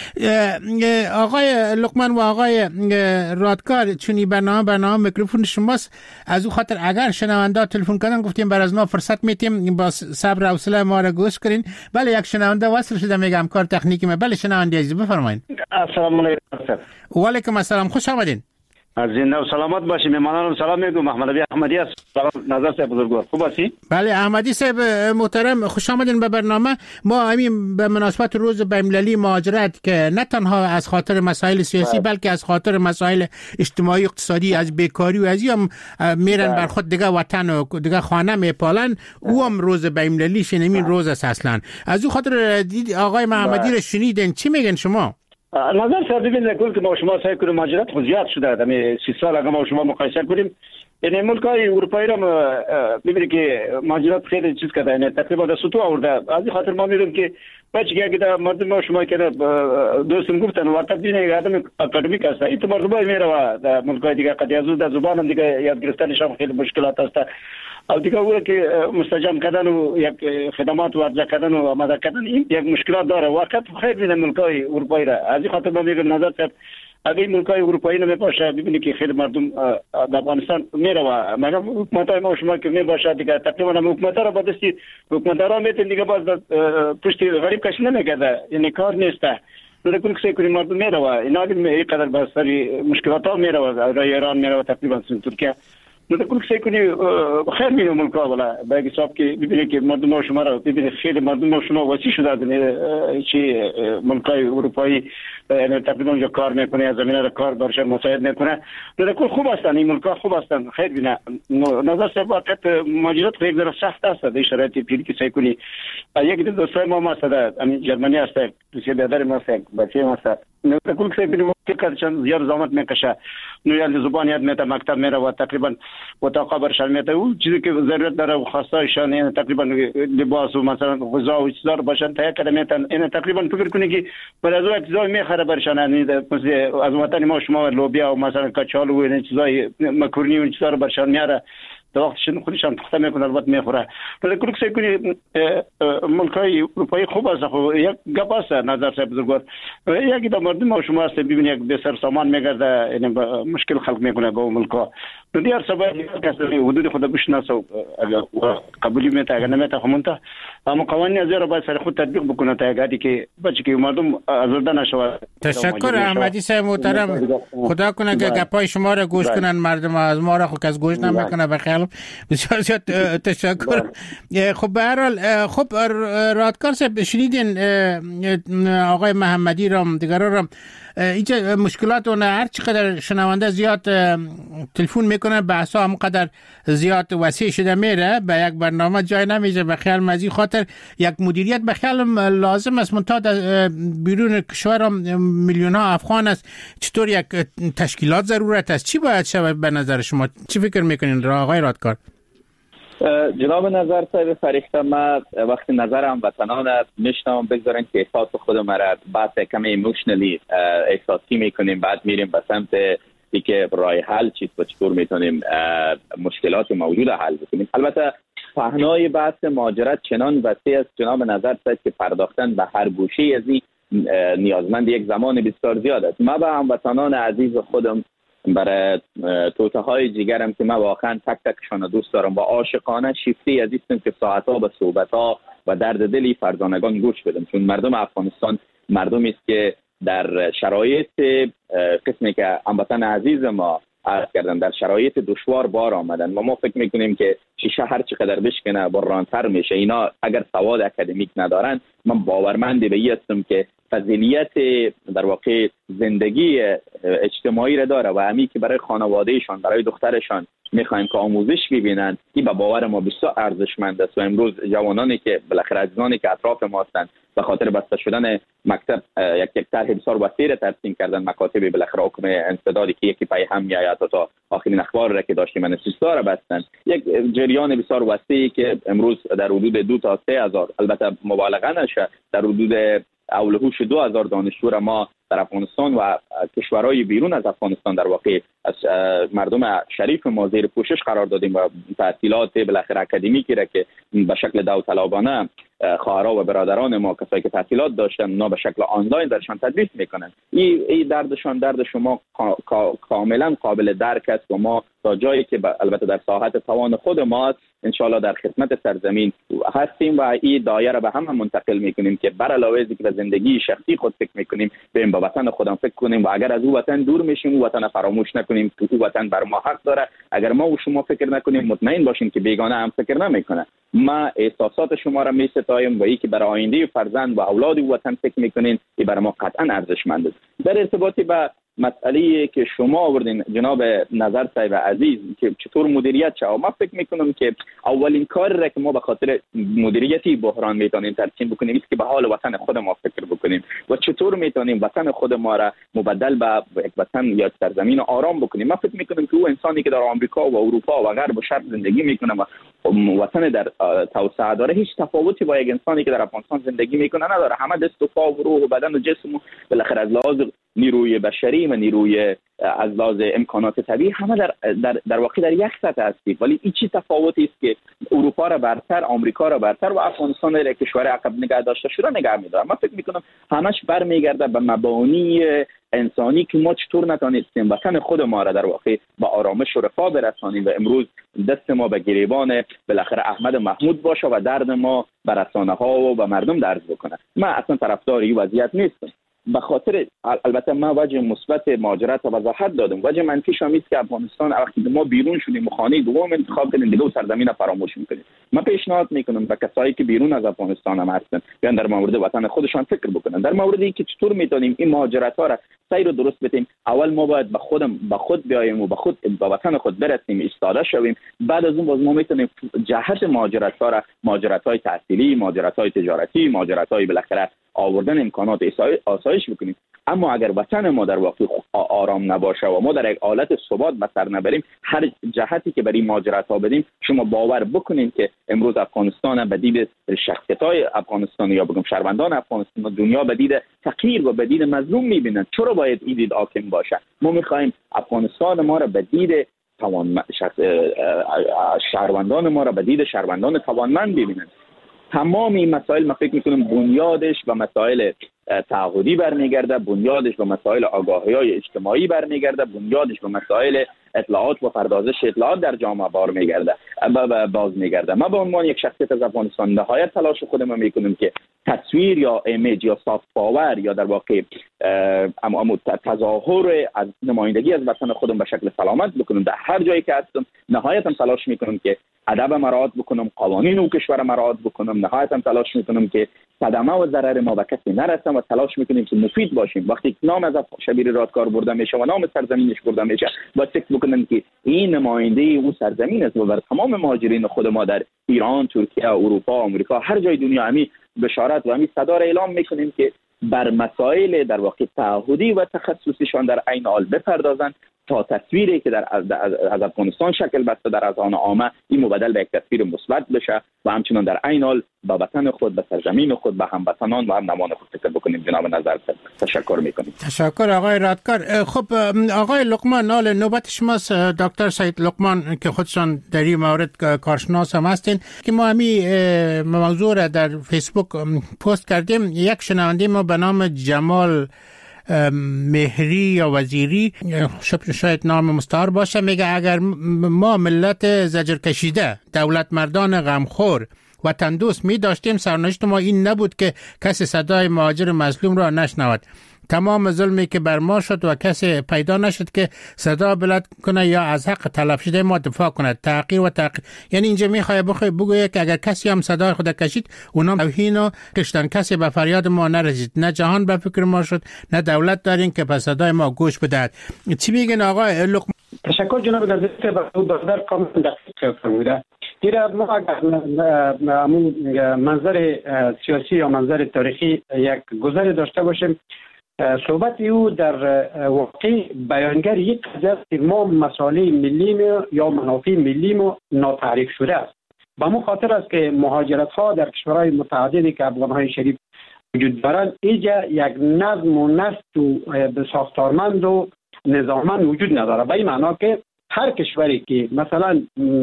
آقای لقمان و آقای رادکار، چونی برنامه میکروفون شماست، از او خاطر اگر شنونده تلفن کردن گفتیم بر از ما فرصت میتیم، با صبر و حوصله ما را گوش کنین. بله یک شنونده وصل شده، میگم کار تکنیکی ما. بله شنونده عزیز بفرمایید. السلام علیکم. و علیکم السلام، خوش آمدین. از زنده و سلامت باشید. مهمانانم سلام میگم. محمد علی احمدی است. نظر صاحب بزرگوار، خوب هستی؟ بله احمدی صاحب محترم، خوش آمدین به برنامه ما. همین به مناسبت روز بین‌المللی مهاجرت که نه تنها از خاطر مسائل سیاسی بلکه از خاطر مسائل اجتماعی اقتصادی، از بیکاری و از هم میرن بر خود دیگه وطن و دیگه خانه میپالن، او هم روز بین‌المللی شنمین روز است اصلا. از او خاطر آقای محمدی رو شنیدین، چی میگن شما؟ نظر صاحب ببینید که ما شما سعی کنیم مهاجرت خود زیاد شده در 30 سال اگه ما شما مقایسه کنیم، یعنی ملک‌های اروپایی را ببینید که مهاجرت خیلی چیز کرده، یعنی تقریبا در سطوح آورده. از این خاطر ما میگیم که بچگی که در مردم ما شما که دوستم گفتن وقت ببینید آدم اکادمیک است، این تو مردم میره در ملک‌های دیگه قضیه از در زبان هم دیگه یاد گرفتنش هم خیلی مشکلات است. او دیگه اون که مستجاب کردن و یک خدمات ورزش کردن و آماده کردن این یک مشکلات داره. وقت خیلی بین ملک‌های اروپایی را از این خاطر ما میگم نظر صاحب اگه ملک‌های اروپایی نمیباشه ببینید که خیلی مردم در افغانستان میره و مگر حکومت‌های ما شما که میباشه دیگه تقریبا حکومت‌ها را با دستی حکومت‌ها میتون دیگه باز پشت غریب کش نمیگرده، یعنی کار نیسته. در کل کسی که مردم میره و اینا این قدر به سری مشکلات ها میره و رای ایران میره و تقریبا ترکیه. در کل کسی که خیر میره ملک‌ها ولی به حساب که ببینید که مردم شما را ببینید خیلی مردم شما وسیع شده در چی ملک‌های اروپایی، یعنی تقریبا اونجا کار میکنه، از زمینه را کار برش مساعد میکنه. در کل خوب هستن این ملک‌ها، خوب هستن. خیر بینه نظر صاحب وقت مهاجرت خیلی در سخت است در شرایط پیری که سعی کنی. یک دوستای ما هست در همین جرمنی هست، دوستی برادر ما هست، بچه ما هست. در کل سعی کنیم که چند زیاد زحمت میکشه، نویل زبان یاد میته، مکتب میره و تقریبا اتاق برشان میته، او چیزی که ضرورت داره و خواستایشان یعنی تقریبا لباس و مثلا غذا و چیزا رو باشن تهیه کرده میتن. یعنی تقریبا فکر کنی که بعد از اون چیزا میخره برشان، یعنی از وطن ما شما لوبیا و مثلا کچالو و این چیزای مکرونی و این چیزا رو برشان میاره، در وقتشون خودشان پخته میکنه البته میخوره. در کل کسی کنی ملک‌های اروپایی خوب است. خب یک گپ است نظر صاحب بزرگوار، یکی در مردم ما شما است ببینید یک بسر سامان میگرده، یعنی مشکل خلق میکنه با ملک‌ها. دیار سبب کسی حدود خود بشناسه اگر قبولی میته اگر نمیته همونتا، اما قوانین از رو باید سر خود تطبیق بکنه تا اگه که بچه که مردم آزرده نشود. تشکر احمدی صاحب محترم، خدا کنه که گپای شما را گوش کنن مردم، از ما را خود کس گوش نمیکنه. بخیر بسیار زیاد تشکر. خب به هر حال خب رادکار صاحب شنیدین آقای محمدی را دیگران را اینجا مشکلات اون هر چقدر شنونده زیاد تلفن میکنه بحثا هم قدر زیاد وسیع شده میره، به یک برنامه جای نمیشه. به خیال مزی خاطر یک مدیریت به خیال لازم است. منتها بیرون کشور هم میلیون ها افغان است، چطور یک تشکیلات ضرورت است؟ چی باید شود به نظر شما؟ چی فکر میکنین آقای رادکار؟ جناب نظر صاحب فریخته، ما وقتی نظرم وطنان میشنم بگذارن که احساس خود مرا بحث کمی ایموشنلی احساسی میکنیم، بعد میریم به سمت اینکه راه حل چیست و چطور میتونیم مشکلات موجود حل بکنیم. البته پهنای بحث مهاجرت چنان وسیع است جناب نظر صاحب که پرداختن به هر گوشه از این نیازمند یک زمان بسیار زیاد است. ما به هموطنان عزیز خودم، برای توته های جیگرم که من واقعا تک تکشان دوست دارم و عاشقانه شیفته عزیزم که ساعتها به صحبت ها و درد دلی فرزانگان گوش بدم، چون مردم افغانستان مردمی است که در شرایط قسمی که هموطن عزیز ما عرض کردن در شرایط دشوار بار آمدن و ما فکر میکنیم که شیشه هر چقدر بشکنه برانتر میشه. اینا اگر سواد اکادمیک ندارن، من باورمند به این هستم که فضیلیت در واقع زندگی اجتماعی را داره و همی که برای خانوادهشان، برای دخترشان میخوایم که آموزش ببینن، این به باور ما بسیار ارزشمند است. و امروز جوانانی که بالاخره عزیزانی که اطراف ما هستند به خاطر بسته شدن مکتب یک طرح بسیار وسیع ترسیم کردن، مکاتب بالاخره حکم انسدادی که یکی پای هم میآید تا آخرین اخبار را که داشتیم من سیستار بستن، یک جریان بسیار وسیعی که امروز در حدود 2 تا 3 هزار، البته مبالغه نشه، در حدود اولهوش 2000 دانشجو را ما در افغانستان و کشورهای بیرون از افغانستان در واقع از مردم شریف ما زیر پوشش قرار دادیم و تحصیلات بالاخره اکادمیکی را که به شکل داوطلبانه خواهرها و برادران ما کسایی که تحصیلات داشتن اونا به شکل آنلاین درشان تدریس میکنن. این دردشان درد شما کاملا قابل درک است و ما تا جایی که البته در ساحت توان خود ما است انشالله در خدمت سرزمین هستیم و این دایره به همه منتقل میکنیم که بر علاوه از اینکه زندگی شخصی خود فکر میکنیم بریم به وطن خودم فکر کنیم و اگر از او وطن دور میشیم او وطن فراموش نکنیم که او وطن بر ما حق داره. اگر ما و شما فکر نکنیم مطمئن باشیم که بیگانه هم فکر نمیکنه. ما احساسات شما را میستایم و ای که برای آینده فرزند و اولاد او وطن فکر میکنین این برای ما قطعا ارزشمند است. در ارتباطی با مسئله که شما آوردین جناب نظر صاحب عزیز که چطور مدیریت شود، ما فکر میکنم که اولین کار را که ما به خاطر مدیریتی بحران میتونیم ترسیم بکنیم است که به حال وطن خود ما فکر بکنیم و چطور میتونیم وطن خود ما را مبدل به یک وطن یا سرزمین آرام بکنیم. ما فکر میکنم که او انسانی که در آمریکا و اروپا و غرب و شرق زندگی میکنه و وطن در توسعه داره هیچ تفاوتی با یک انسانی که در افغانستان زندگی میکنه نداره. همه دست و پا و روح و بدن و جسم و بالاخره از لحاظ نیروی بشری و نیروی از لحاظ امکانات طبیعی همه در واقع در یک سطح هستیم، ولی این چی تفاوتی است که اروپا را برتر، آمریکا را برتر و افغانستان را کشور عقب نگه داشته شده نگه می‌داره. من فکر می‌کنم همش برمیگرده به مبانی انسانی که ما چطور نتونستیم وطن خود ما را در واقع با آرامش و رفاه برسانیم و امروز دست ما به گریبان بالاخره احمد محمود باشه و درد ما به رسانه‌ها و به مردم درز بکنه. من اصلا طرفدار این وضعیت نیستم. به خاطر البته ما وجه مثبت ماجرا را وضاحت دادم. وجه منفیش هم است که افغانستان وقتی ما بیرون شدیم و خانه دوم انتخاب کردیم دیگه سرزمین فراموش می‌کنیم. من پیشنهاد میکنم به کسایی که بیرون از افغانستان هم هستن بیان در مورد وطن خودشان فکر بکنن، در مورد اینکه چطور میتونیم این ماجراها را سیر و درست بدیم. اول ما باید به خود بیاییم و به وطن خود برسیم، ایستاده شویم. بعد از اون باز ما میتونیم جهت ماجراها را ماجراهای تحصیلی، ماجراهای تجارتی، ماجراهای بالاخره آوردن امکانات آسایش بکنیم. اما اگر وطن ما در واقع آرام نباشه و ما در یک حالت ثبات به سر نبریم، هر جهتی که برای ماجراها بدیم شما باور بکنین که امروز افغانستان به دید شخصیت‌های افغانستانی یا بگم شهروندان افغانستان دنیا به دید فقیر و به دید مظلوم می‌بینن. چرا باید این دید حاکم باشه؟ ما می‌خوایم افغانستان ما را به دید شهروندان ما را به دید شهروندان توانمند ببینن. تمام این مسائل من فکر میکنم بنیادش و مسائل تعهدی برمیگرده، بنیادش به مسائل آگاهی‌های اجتماعی برمیگرده، بنیادش به مسائل اطلاعات و پردازش اطلاعات در جامعه باز میگرده. ما به عنوان یک شخصیت از افغانستان نهایت تلاش خودمون میکنیم که تصویر یا ایمیج یا سافت پاور یا در واقع تظاهر از نمایندگی از وطن خودم به شکل سلامت بکنم. در هر جایی که هستم نهایتاً تلاش میکنم که ادب مراعات بکنم، قوانین و کشور مراعات بکنم. نهایتاً تلاش میکنم که صدمه و ضرر ما به کسی نرسه و تلاش میکنیم که مفید باشیم. وقتی نام از شبیر رادکار برده میشه و نام سرزمینش برده میشه باید فکر بکنن که این نماینده او سرزمین است و بر تمام مهاجرین خود ما در ایران، ترکیه، اروپا، آمریکا، هر جای دنیا همین بشارت و همین صدا را اعلام میکنیم که بر مسائل در واقع تعهدی و تخصصیشان در عین حال بپردازند تا تصویری که از افغانستان شکل بسته در اذهان عامه این مبدل به یک تصویر مثبت بشه و همچنان در عین حال به وطن خود، به سرزمین خود، به هموطنان و هم نمان خود فکر بکنیم. جناب نظر تشکر میکنیم. تشکر آقای رادکار. خب آقای لقمان، حال نوبت شماست. دکتر سید لقمان که خودشان در این مورد کارشناس هم هستین که ما همین موضوع را در فیسبوک پست کردیم. یک شنونده ما به نام جمال مهری یا وزیری، شاید نام مستعار باشه، میگه اگر ما ملت زجر کشیده، دولت مردان غمخور وطن دوست می داشتیم، سرنوشت ما این نبود که کسی صدای مهاجر مظلوم را نشنود. تمام ظلمی که بر ما شد و کسی پیدا نشد که صدا بلند کنه یا از حق تلف شده ما دفاع کنه. تحقیر و تحقیر، یعنی اینجا میخواد بگویه که اگر کسی هم صدای خود کشید اونا توهین و کشتن، کسی به فریاد ما نرسید، نه جهان به فکر ما شد، نه دولت دارین که به صدای ما گوش بدهد. چی میگن آقای لقمان؟ تشکر جناب نظر که برادر کامل دقیق فرموده. دیره ما اگر منظر سیاسی یا منظر تاریخی یک گذر داشته باشیم، صحبت او در واقع بیانگر یک قضیه است که ما مسائل ملی یا منافع ملی ناتعریف شده است. به مو خاطر است که مهاجرت ها در کشورهای متعددی که افغان های شریف وجود دارند، اینجا یک نظم و نسق و ساختارمند و نظاممند وجود نداره. به این معنا که هر کشوری که مثلا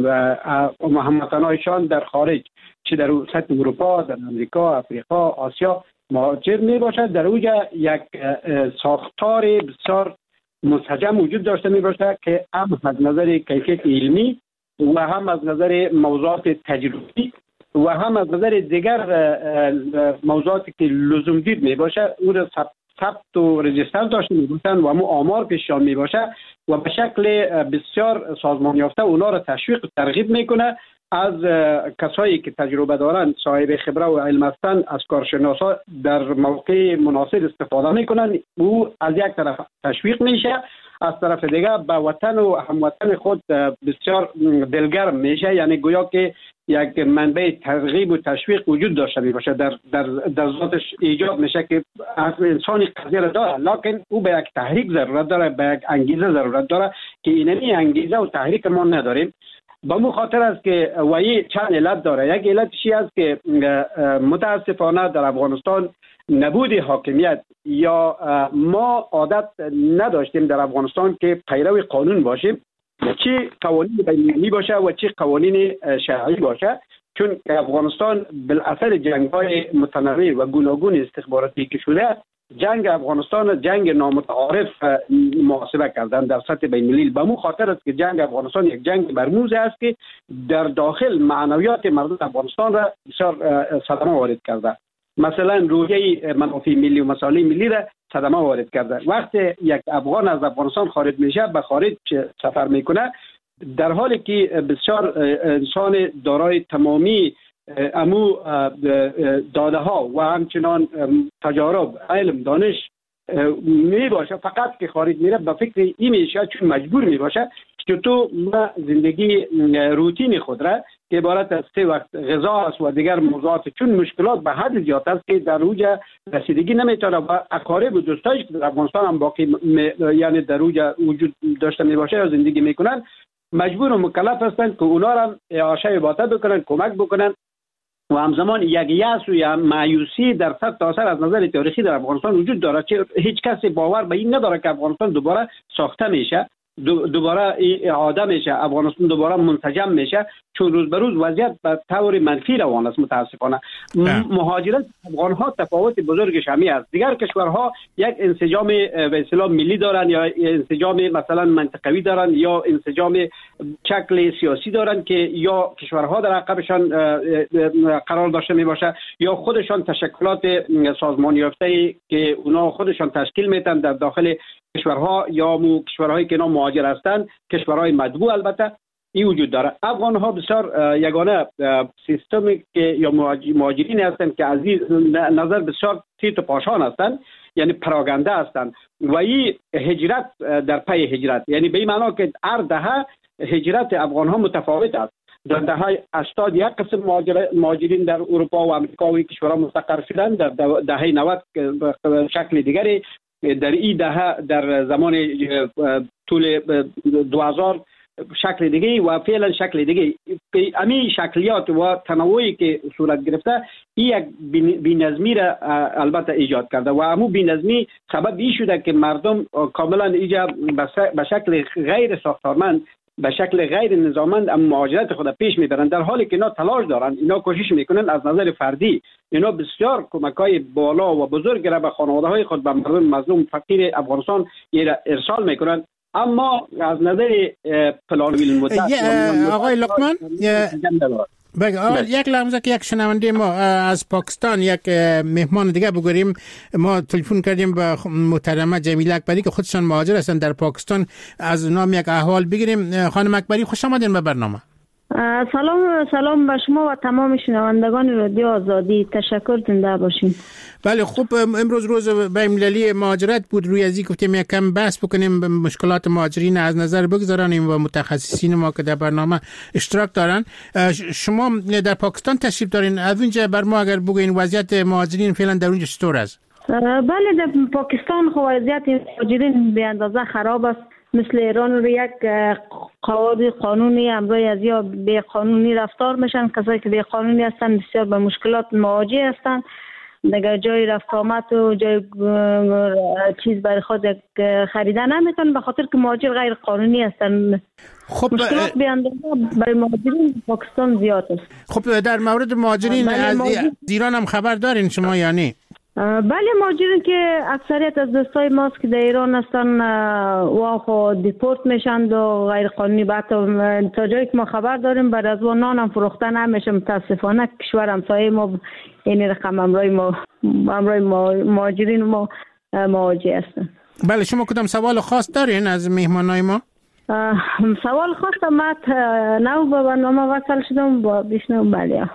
هموطنانشان در خارج، چه در سطح اروپا، در امریکا، افریقا، آسیا مهاجر می باشد، در اوجا یک ساختار بسیار منسجم وجود داشته می باشد که هم از نظر کیفیت علمی و هم از نظر موضوعات تجربی و هم از نظر دیگر موضوعاتی که لزوم دید می باشد او را ثبت و رجیستر داشته می باشند و همون آمار پیششان می باشد و به شکل بسیار سازمان یافته اونا را تشویق و ترغیب میکنه. از کسایی که تجربه دارند، صاحب خبره و علم هستند، از کارشناسا در موقع مناسب استفاده میکنن. او از یک طرف تشویق میشه، از طرف دیگه به وطن و هموطن خود بسیار دلگرم میشه، یعنی گویا که یک منبع ترغیب و تشویق وجود داشته میباشه در ذاتش ایجاد میشه که انسانی قضیه را داره، لکن او به یک تحریک ضرورت داره، به یک انگیزه ضرورت داره که اینمی انگیزه و تحریک ما نداریم. به مو خاطر است که وی چند علت داره. یک علتشی است که متاسفانه در افغانستان نبود حاکمیت یا ما عادت نداشتیم در افغانستان که پیرو قانون باشیم، چه قوانین بین‌المللی باشه و چه قوانین شرعی باشه، چون افغانستان بالاثر جنگ‌های متنوع و گوناگون استخباراتی که شده، جنگ افغانستان جنگ نامتعارف محاسبه کردن در سطح بین‌المللی. به مو خاطر است که جنگ افغانستان یک جنگ مرموز است که در داخل معنویات مردم افغانستان را بسیار صدمه وارد کرده. مثلا روحیه منافع ملی و مصالح ملی را صدمه وارد کرده. وقتی یک افغان از افغانستان خارج میشه، به خارج سفر میکنه، در حالی که بسیار انسان دارای تمامی امو داده ها و همچنان تجارب، علم، دانش می باشه، فقط که خارج میره به فکر این میشه، چون مجبور می باشه که تو ما زندگی روتین خود را که عبارت از 3 وقت غذا است و دیگر موضوعات، چون مشکلات به حد زیاد است که در اوجا رسیدگی نمیتونه و اقارب و دوستایش که در افغانستان هم باقی یعنی در اوجا وجود داشته می باشه یا زندگی میکنن، مجبور و مکلف هستند که اونا را اعاشه عبادت بکنن، کمک بکنن و همزمان یک یأس و یا مایوسی در صد تا اثر از نظر تاریخی در افغانستان وجود داره که هیچ کسی باور به این نداره که افغانستان دوباره ساخته میشه، دوباره اعاده میشه، افغانستان دوباره منسجم میشه، چون روز به روز وضعیت به طور منفی روان است. متاسفانه مهاجرت افغان‌ها تفاوت بزرگش همین است. دیگر کشورها یک انسجام به اصطلاح ملی دارن یا انسجام مثلا منطقوی دارن یا انسجام شکل سیاسی دارن که یا کشورها در عقبشان قرار داشته میباشه یا خودشان تشکلات سازمانی یافته که اونا خودشان تشکیل میدن در داخل کشورها یا کشورهایی که اینا مهاجر هستند، کشورهای مطبوع البته این وجود داره. افغان ها بسیار یگانه سیستمی که یا مهاجرین هستند که از نظر بسیار تیت و پاشان هستند، یعنی پراگنده هستند و این هجرت در پی هجرت، یعنی به این معنا که هر دهه هجرت افغان ها متفاوت است. در دهه 80 یک قسم مهاجرین در اروپا و امریکا و کشورها مستقر شدند، در دهه 90 به شکل دیگری، در این دهه در زمان طول 2000 شکل دیگه و فعلا شکل دیگه. همین شکلیات و تنوعی که صورت گرفته این یک بی‌نظمی را البته ایجاد کرده و همون بی‌نظمی سبب این شده که مردم کاملا اینجا به شکل غیر ساختارمند، به شکل غیر نظاممند مهاجرت خود پیش میبرند، در حالی که اینا تلاش دارن، اینا کوشش میکنن از نظر فردی، اینا بسیار کمکای بالا و بزرگ را به خانواده‌های خود، به مردم مظلوم فقیر افغانستان ارسال میکنن، اما از نظر پلانوی المدت آقای لقمان یک لحظه که یک شنونده ما از پاکستان، یک مهمان دیگه بگوریم. ما تلفن کردیم به محترمه جمیله اکبری که خودشان مهاجر هستند در پاکستان، از نام یک احوال بگیریم. خانم اکبری خوش آمدین به برنامه. سلام به شما و تمام شنوندگان رادیو آزادی. تشکر، زنده باشین. بله خوب، امروز روز بین‌المللی مهاجرت بود، روی ازی گفتیم یک کم بحث بکنیم، مشکلات مهاجرین از نظر بگذاریم و متخصصین ما که در برنامه اشتراک دارن. شما در پاکستان تشریف دارین، از اونجا بر ما اگر بگوین وضعیت مهاجرین فعلا در اونجا چطور است؟ بله، در پاکستان خو وضعیت مهاجرین به اندازه خراب است. مثل ایران رو یک قانونی امروی از یا به قانونی رفتار میشن، کسایی که به قانونی هستن بسیار به مشکلات مواجه هستن دیگه جای رفت آمد و جای چیز برای خود خریدن نمیتونن، به خاطر که مهاجر غیر قانونی هستن. خب مشکلات بیاندازه برای مهاجرین پاکستان زیاد است. خب در مورد مهاجرین از ایران هم خبر دارین شما یا نه؟ بله، مهاجرین که اکثریت از دوستای ماست که در ایران هستن واقعا دیپورت میشن و غیر قانونی، بعد تا جایی که ما خبر داریم بعد از اون نان هم فروخته نمیشه. متاسفانه کشور همسایه ما این رقم امرای مهاجرین ما مواجه هستن. بله، شما کدام سوال خاص دارین از مهمانای ما؟ سوال خواستم، من نو به برنامه وصل شدم با بشنوم.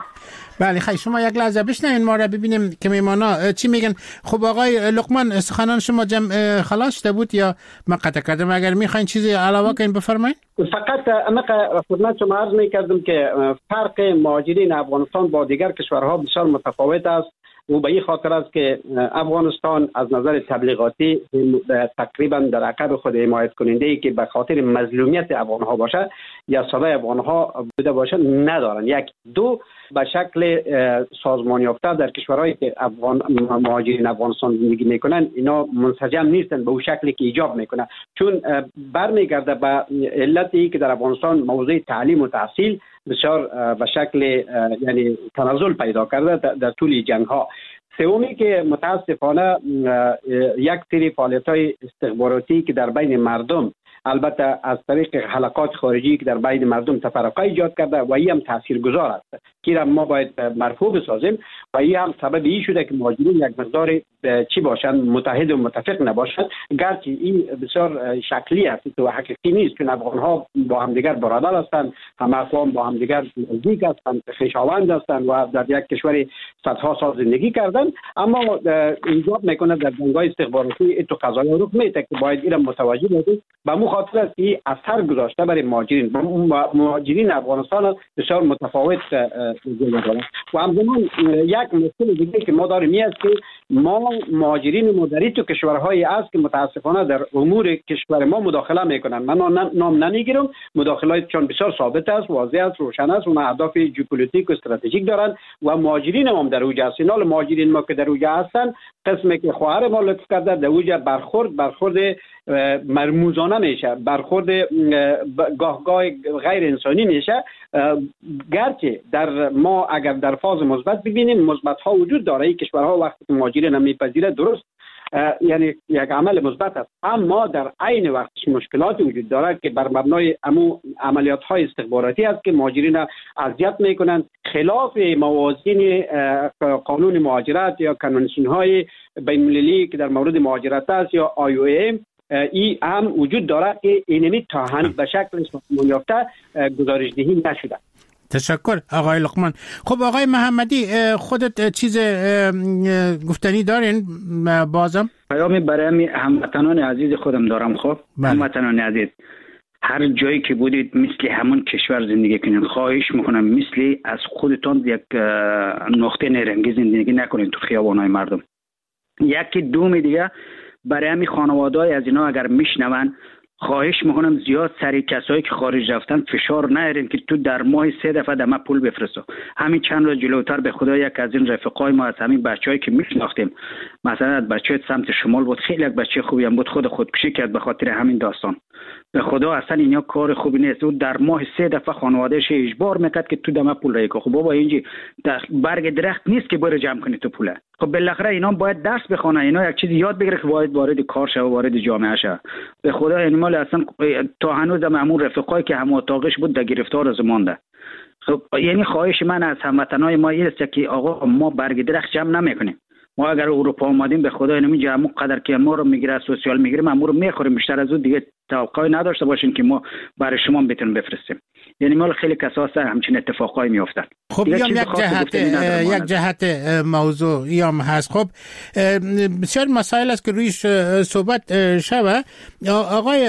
بله خیلی، شما یک لحظه بشنوین ما را ببینیم که میمانا چی میگن. خب آقای لقمان، سخنان شما خلاص شده بود یا من قطع کردم؟ اگر میخواین چیزی علاوه کنین بفرمایید. فقط انا خدمت شما عرض میکردم که فرق مهاجرین افغانستان با دیگر کشورها بسیار متفاوت است و به این خاطر است که افغانستان از نظر تبلیغاتی تقریبا در عقب خود حمایت کننده ای که به خاطر مظلومیت افغانها باشه یا صدای افغانها بوده باشه ندارن. یک دو به شکل سازمان یافته در کشورهایی که مهاجرین افغانستان زندگی میکنن اینا منسجم نیستن به اون شکلی که ایجاب میکنه، چون برمیگرده به علتی که در افغانستان موضوع تعلیم و تحصیل بسیار به شکل یعنی تنزل پیدا کرده در طول جنگ ها. سومی که متاسفانه یک سری فعالیت‌های استخباراتی که در بین مردم، البته از طریق حلقات خارجی که در بین مردم تفرقه ایجاد کرده و این هم تاثیرگذار است که ما باید مرفوع بسازیم و این هم سبب این شده که مهاجرین یک مقدار چی باشن متحد و متفق نباشند، گرچه این بسیار شکلی است و حقیقی نیست، چون افغان‌ها با همدیگر برادر هستند، همه اقوام با همدیگر نزدیک هستند، خویشاوند هستند و در یک کشور صدها سال زندگی کردن، اما ایجاب میکنه در جنگ‌های استخباراتی تو قضایا رخ میده که باید این متوجه باشیم. به مو خاطر است که اثر گذاشته برای مهاجرین افغانستان بسیار متفاوت داره و همزمان یک مشکل دیگه که ما داریم است که ما مهاجرین مدری تو کشورهایی است که متاسفانه در امور کشور ما مداخله میکنن. من نام نمیگیرم، مداخلاتشان بسیار ثابت است، واضح است، روشن است و اهداف ژئوپلیتیک و استراتژیک دارن و مهاجرین هم در اوج هستن. مهاجرین ما که در اوج هستن، قسمی که خواهر ما لطف کرده در اوج برخورد مرموزانه میشه، برخورد گاه غیر انسانی میشه، گرچه در ما اگر در فاز مثبت ببینیم مثبت ها وجود داره. این کشورها وقتی که مهاجرین هم میپذیره درست یعنی یک عمل مثبت است، اما در عین وقت مشکلات وجود داره که بر مبنای عملیات های استخباراتی است که مهاجرین اذیت میکنند، خلاف موازین قانون مهاجرت یا کنونسیون های بین المللی که در مورد مهاجرت است یا IOM ای هم وجود داره که اینمی تا هنوز به شکل سازمان یافته گزارش دهی نشده. تشکر آقای لقمان. خب آقای محمدی، خودت چیز گفتنی دارین؟ بازم پیامی برای هموطنان عزیز خودم دارم. خب هموطنان عزیز، هر جایی که بودید مثل همون کشور زندگی کنین. خواهش میکنم مثل از خودتان یک نقطه نرنگی زندگی نکنین تو خیابان‌های مردم. یکی دوم دیگه برای همین خانواده‌های از اینا اگر میشنون، خواهش میکنم زیاد سری کسایی که خارج رفتن فشار نیارین که تو در ماه 3 دفعه دمه پول بفرستو. همین چند روز جلوتر به خدا یک از این رفقای ما از همین بچه‌ای که میشناختیم، مثلا بچه سمت شمال بود، خیلی یک بچه خوبی هم بود، خودکشی کرد به خاطر همین داستان. به خدا اصلا اینا کار خوبی نیست. او در ماه 3 دفعه خانواده‌اش اجبار میکرد که تو دمه پول ریکو. خب بابا اینجی برگ درخت نیست که بره جمع کنی تو پوله. خب بالاخره اینا باید درس بخونه، اینا یک چیزی یاد بگیره که باید وارد کار شه و وارد جامعه شه. به خدا انیمال اصلا تا هنوز همون رفقایی که هم اتاقش بود در گرفتار از مانده. خب یعنی خواهش من از هموطنای ما این است که آقا ما برگ درخت جمع نمیکنیم. ما اگر اروپا اومدیم به خدا اینو جمع قدر که ما رو میگیره سوسیال میگیره ما رو میخوریم، بیشتر از اون دیگه توقعی نداشته باشین که ما برای شما بتونیم بفرستیم. یعنی مال خیلی کساس همچین اتفاقایی میافتن. خب یک جهت موضوع هم هست. خب بسیار مسائل است که رویش صحبت شوه. آقای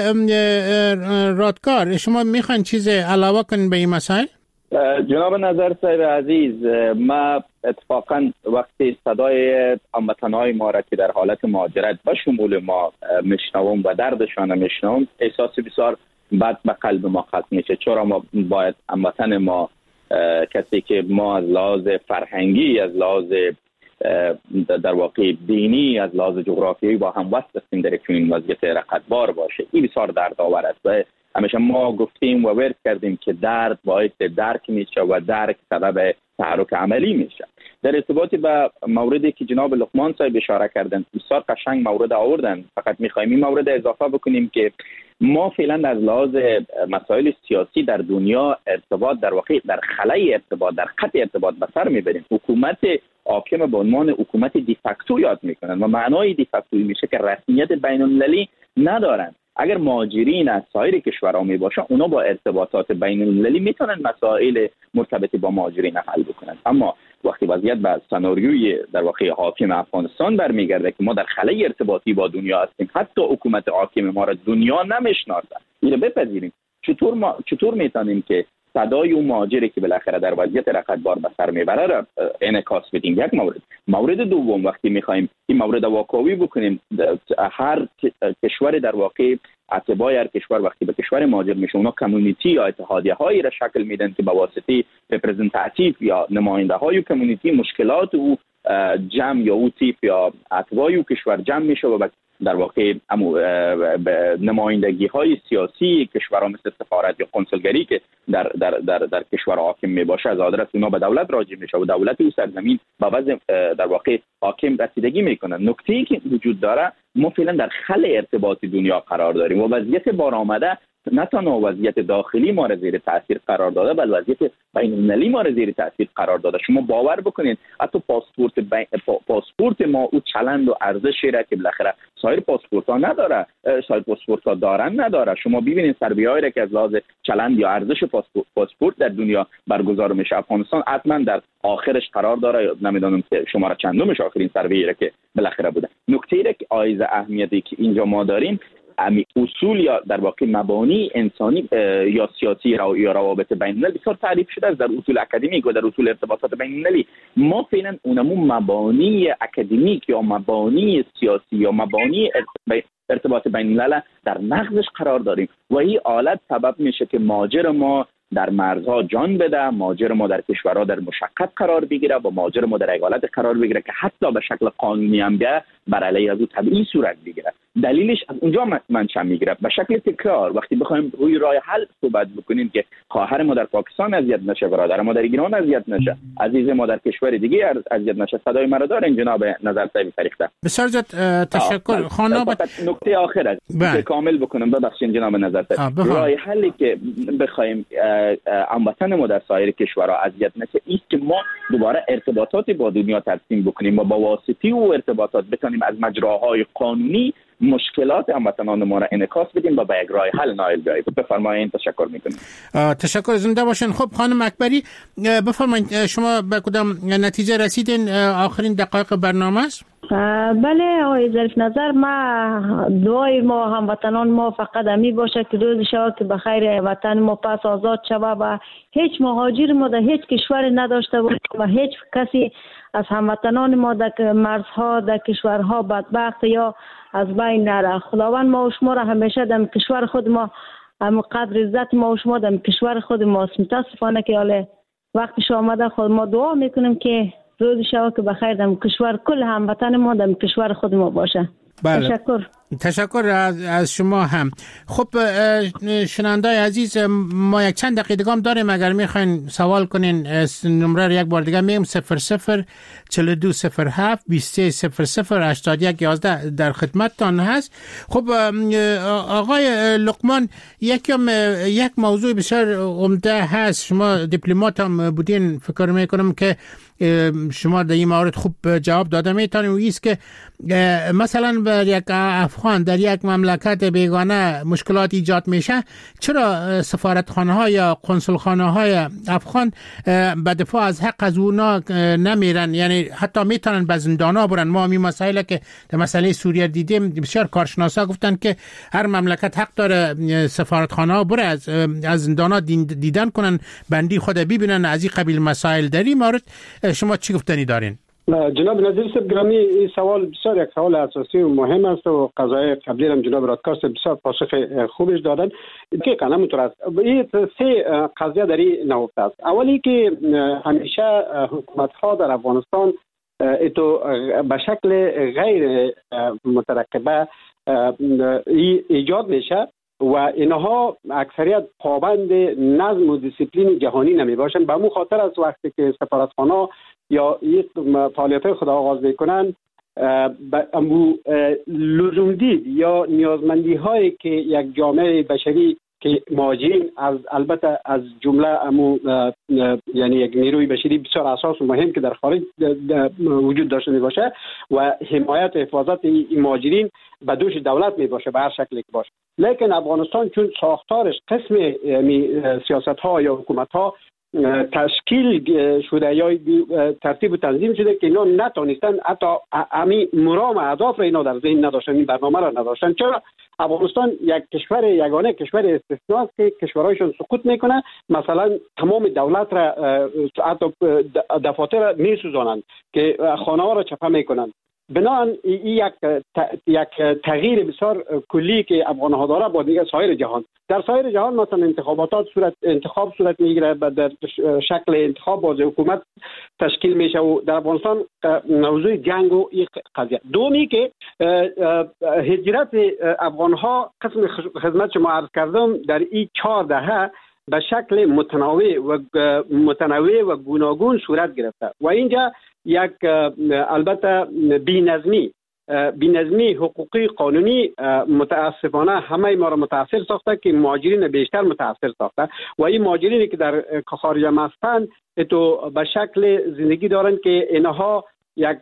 رادکار، شما میخواین چیز علاوه کنین به این مسائل؟ جناب نظر صاحب عزیز، ما اتفاقا وقتی صدای هموطنهای ما را که در حالت مهاجرت به شمول ما میشنوم و دردشان میشنوم، احساس بسیار بد به قلب ما خط میشه، چرا ما باید هموطن ما، کسی که ما از لحاظ فرهنگی، از لحاظ در واقع دینی از لحاظ جغرافیایی با هم وصل هستیم در چنین وضعیت رقتبار باشه. این بسیار دردآور است و همیشه ما گفتیم و ورد کردیم که درد باعث درک میشه و درک سبب تحرک عملی میشه. در ارتباط با موردی که جناب لقمان صاحب اشاره کردن بسیار قشنگ مورد آوردن، فقط میخوایم این مورد اضافه بکنیم که ما فعلا از لحاظ مسائل سیاسی در دنیا ارتباط در واقع در خلای ارتباط در خط ارتباط به سر میبریم. حکومت حاکم به عنوان حکومت دیفکتو یاد میکنن و معنای دیفکتو میشه که رسمیت بین المللی ندارن. اگر مهاجرین از سایر کشورها می باشن اونا با ارتباطات بین المللی میتونن مسائل مرتبط با مهاجرین حل بکنن، اما وقتی وضعیت به سناریوی در واقع حاکم افغانستان برمیگرده که ما در خلای ارتباطی با دنیا هستیم، حتی حکومت حاکم ما را دنیا نمیشناسه، اینو بپذیریم. چطور میتونیم که صدای اون مهاجری که بالاخره در وضعیت رقتبار به سر میبره را انعکاس بدیم؟ یک مورد دوم، وقتی میخوایم این مورد واکاوی بکنیم، هر کشور در واقع اتباع هر کشور وقتی به کشور مهاجر میشه اونا کمیونیتی یا اتحادیه هایی را شکل میدن که به واسطه رپرزنتاتیو یا نماینده های کمیونیتی مشکلات او جمع یا او تیپ یا اتباع او کشور جمع میشه و در واقع نمایندگی های سیاسی کشورها مثل سفارت یا کنسولگری که در کشور حاکم می باشه از آدرس اونا به دولت راجع میشه و دولت او سرزمین به وضع در واقع حاکم رسیدگی میکنن. نکته‌ای که وجود داره ما فعلا در خل ارتباطی دنیا قرار داریم و وضعیت بارآمده نه تنها وضعیت داخلی ما را زیر تاثیر قرار داده بلکه وضعیت بین المللی ما را زیر تاثیر قرار داده. شما باور بکنید حتی پاسپورت ما او چلند و ارزشی را که بالاخره سایر پاسپورت ها نداره، سایر پاسپورت ها دارن نداره. شما ببینید سربیایی را که از لحاظ چلند یا ارزش پاسپورت در دنیا برگزار میشه، افغانستان حتما در آخرش قرار داره. نمیدونم که شماره چندمش آخرین سروی را که بالاخره بوده. نکته را که عایز اهمیتی که اینجا ما داریم اصول یا در واقع مبانی انسانی یا سیاسی یا روابط بین المللی بسیار تعریف شده است در اصول اکادمیک و در اصول ارتباطات بین المللی. ما فعلا اونمون مبانی اکادمیک یا مبانی سیاسی یا مبانی ارتباط بین الملل در نقضش قرار داریم و این حالت سبب میشه که مهاجر ما در مرزها جان بده، مهاجر ما در کشورها در مشقت قرار بگیره و مهاجر ما در حالت قرار بگیره که حتی به شکل قانونی هم بیا بر علیه از او تبعیض صورت بگیره. دلیلش از اونجا منشأ میگیره. به شکل تکرار وقتی بخوایم روی راه حل صحبت بکنیم که خواهر ما در پاکستان اذیت نشه، برادر ما در ایران اذیت نشه، عزیز ما در کشور دیگه اذیت نشه، صدای ما را دارین جناب نظر صاحب فریخته. بسیار زیاد تشکر. خانم نکته آخر است کامل بکنم، ببخشید جناب نظر صاحب. راه حلی که بخوایم هموطن ما در سایر کشورها اذیت نشه است که ما دوباره ارتباطات با دنیا ترسیم بکنیم و با واسطه او ارتباطات بتونیم از مجراهای قانونی مشکلات هموطنان ما را انعکاس بدیم و به یک راه حل نائل بیاییم. بفرمایید. تشکر میکنم. تشکر، زنده باشین. خب خانم اکبری بفرمایید شما به کدام نتیجه رسیدین آخرین دقایق برنامه است؟ بله آقای ظریف نظر، ما دعای ما هموطنان ما فقط همی باشه که روز شود که بخیر وطن ما پس آزاد شود و هیچ مهاجر ما در هیچ کشور نداشته باشه و هیچ کسی از هموطنان ما در مرزها در کشورها بدبخت یا از بین نره. خداوند ما و شما را همیشه در کشور خود ما هم قدر عزت ما و شما در کشور خود ماست. متاسفانه که حالا وقتش آمده خود ما دعا میکنیم که روز شود که بخیر در کشور کل هموطن ما در کشور خود ما باشه. بله. تشکر از شما هم. خب شنوندای عزیز، ما یک چند دقیقه هم داریم. اگر میخواین سوال کنین نمره رو یک بار دیگه میگم 00 4207 2300 81 11 در خدمتتان هست. خب آقای لقمان، یک موضوع بسیار عمده هست. شما دیپلمات هم بودین، فکر میکنم که شما در این مورد خوب جواب داده میتونید. و ایست که مثلا بر یک افغان در یک مملکت بیگانه مشکلات ایجاد میشه، چرا سفارتخانه ها یا کنسولخانه های افغان به دفاع از حق از اونا نمیرن؟ یعنی حتی میتونن به زندانا برن. ما می مسائل که در مسئله سوریه دیدیم، بسیار کارشناسا گفتن که هر مملکت حق داره سفارتخانه ها بره از زندانا دیدن کنن، بندی خود ببینن. از این قبیل مسائل در این مورد شما چی گفتنی دارین؟ جناب نظیر صاحب گرامی، این سوال بسیار یک سوال اساسی و مهم است و قضای قبلی هم جناب رادکار صاحب بسیار پاسخ خوبش دادن. دقیقاً همونطور است. این سه قضیه در این نهفته است. اولی که همیشه حکومت ها در افغانستان اتو به شکل غیر مترقبه ایجاد میشه و اینها اکثریت پابند نظم و دیسیپلین جهانی نمی باشند. به همون خاطر از وقتی که سفارتخانه یا یک فعالیت خود آغاز میکنن لزوم دید یا نیازمندی هایی که یک جامعه بشری که مهاجرین البته از جمله یعنی یک نیروی بشری بسیار اساس و مهم که در خارج وجود داشته می باشه و حمایت و حفاظت این مهاجرین به دوش دولت می باشه به هر شکلی که باشه. لیکن افغانستان چون ساختارش قسم سیاست ها یا حکومت ها تشکیل شده یا ترتیب و تنظیم شده که اینا نتونستن حتی همین مرام اهداف را اینا در ذهن نداشتن، این برنامه را نداشتن. چرا افغانستان یک کشور یگانه کشور استثناء است که کشورهایشون سقوط میکنه، مثلا تمام دولت را حتی دفاتر میسوزانند که خانه ها را چپه میکنند. بنابراین این یک تغییر بسیار کلی که افغان ها داره با دیگه سایر جهان. در سایر جهان مثلا انتخاب صورت میگیره، در شکل انتخاب باز حکومت تشکیل میشه و در افغانستان موضوع جنگ و این قضیه. دومی که هجرت افغان ها قسم خدمت شما عرض کردم در این 4 دهه به شکل متنوع و گوناگون صورت گرفته و اینجا یک البته بی‌نظمی حقوقی قانونی متاسفانه همه ما را متاثر ساخته که مهاجرین بیشتر متاثر ساخته و این مهاجرینی که در خارج هستند تو به شکل زندگی دارند که اینها یک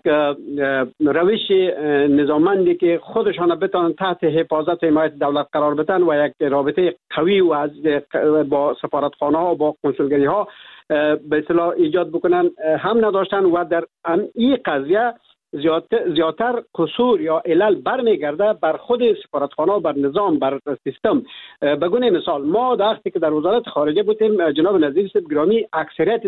روش نظاممندی که خودشان بتوانند تحت حفاظت حمایت دولت قرار بدن و یک رابطه قوی و با سفارتخانه ها و با کنسولگری ها به اصطلاح ایجاد بکنن هم نداشتن و در این قضیه زیادتر قصور یا علل برمیگرده بر خود سفارتخانه، بر نظام، بر سیستم. به گونه مثال ما وقتی که در وزارت خارجه بودیم جناب نظیر صاحب گرامی اکثریت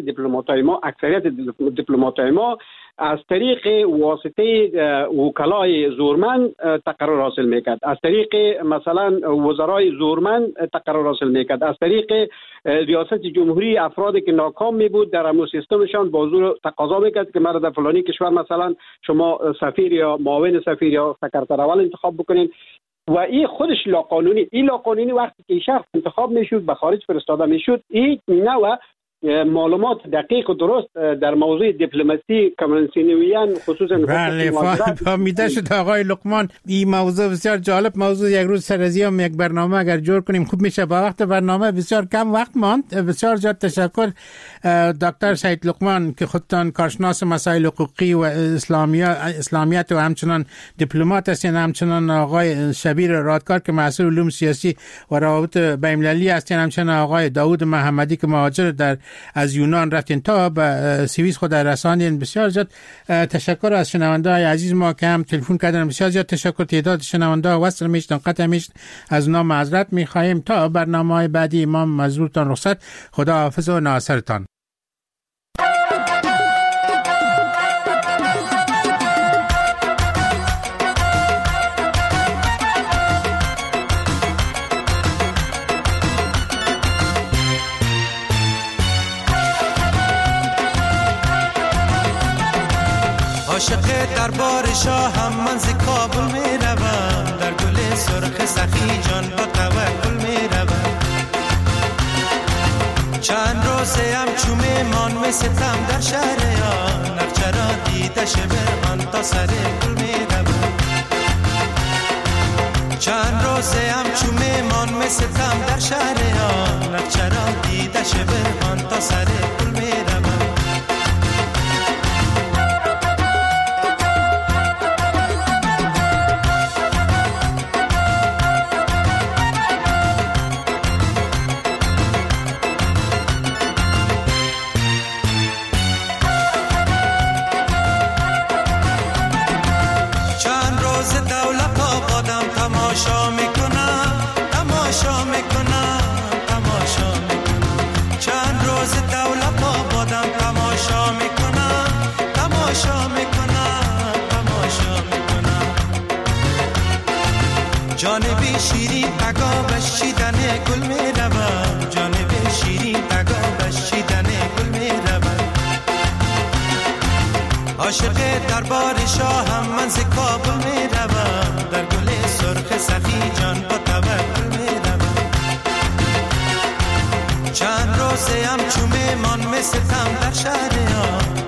دیپلمات‌های ما از طریق واسطه وکلای زورمند تقرر حاصل میکرد، از طریق مثلا وزرای زورمند تقرر حاصل میکرد، از طریق ریاست جمهوری افرادی که ناکام می بود در همون سیستمشان با زور تقاضا میکرد که مرا در فلانی کشور مثلا شما سفیر یا معاون سفیر یا سکرتر اول انتخاب بکنین و این خودش لاقانونی وقتی که شخص انتخاب میشد به خارج فرستاده میشد. این نوع معلومات دقیق و درست در موضوع دیپلماسی کامرانسینویان خصوصا بله فهمیده شد آقای لقمان. این موضوع بسیار جالب، موضوع یک روز سر از هم یک برنامه اگر جور کنیم خوب میشه. با وقت برنامه بسیار کم وقت ماند. بسیار زیاد تشکر دکتر سید لقمان که خودتان کارشناس مسائل حقوقی و اسلامیت و همچنان دیپلمات هستین، همچنان آقای شبیر رادکار که مسئول علوم سیاسی و روابط بین‌المللی هستین، همچنان آقای داوود محمدی که مهاجر از یونان رفتین تا به سوئیس خود رساندین. بسیار زیاد تشکر از شنونده‌های عزیز ما که هم تلفن کردن. بسیار زیاد تشکر. تعداد شنونده‌ها وصل میشن قطع میشن، از اونا معذرت می‌خوایم. تا برنامه‌های بعدی ما مزورتان رخصت. خدا حافظ و ناصرتان. عاشق دربار شاهم من ز کابل می روم، در گل سرخ سخی جان با توکل می روم. چند روزه هم چومه مان می ستم در شهر یا نقچرا دیده شبه من تا سر گل می روم. چند روزه هم چومه مان می ستم در شهر یا نقچرا دیده شبه من تا سر گل می روم. جانب شیرین تگا بشیدن گل می روم، جانب شیرین تگا بشیدن گل می روم. عاشق دربار شاهم من ز کابل می روم در گل سرخ سخی جان با توکل می روم چند روزه هم چو میمان می ستم در شهر ها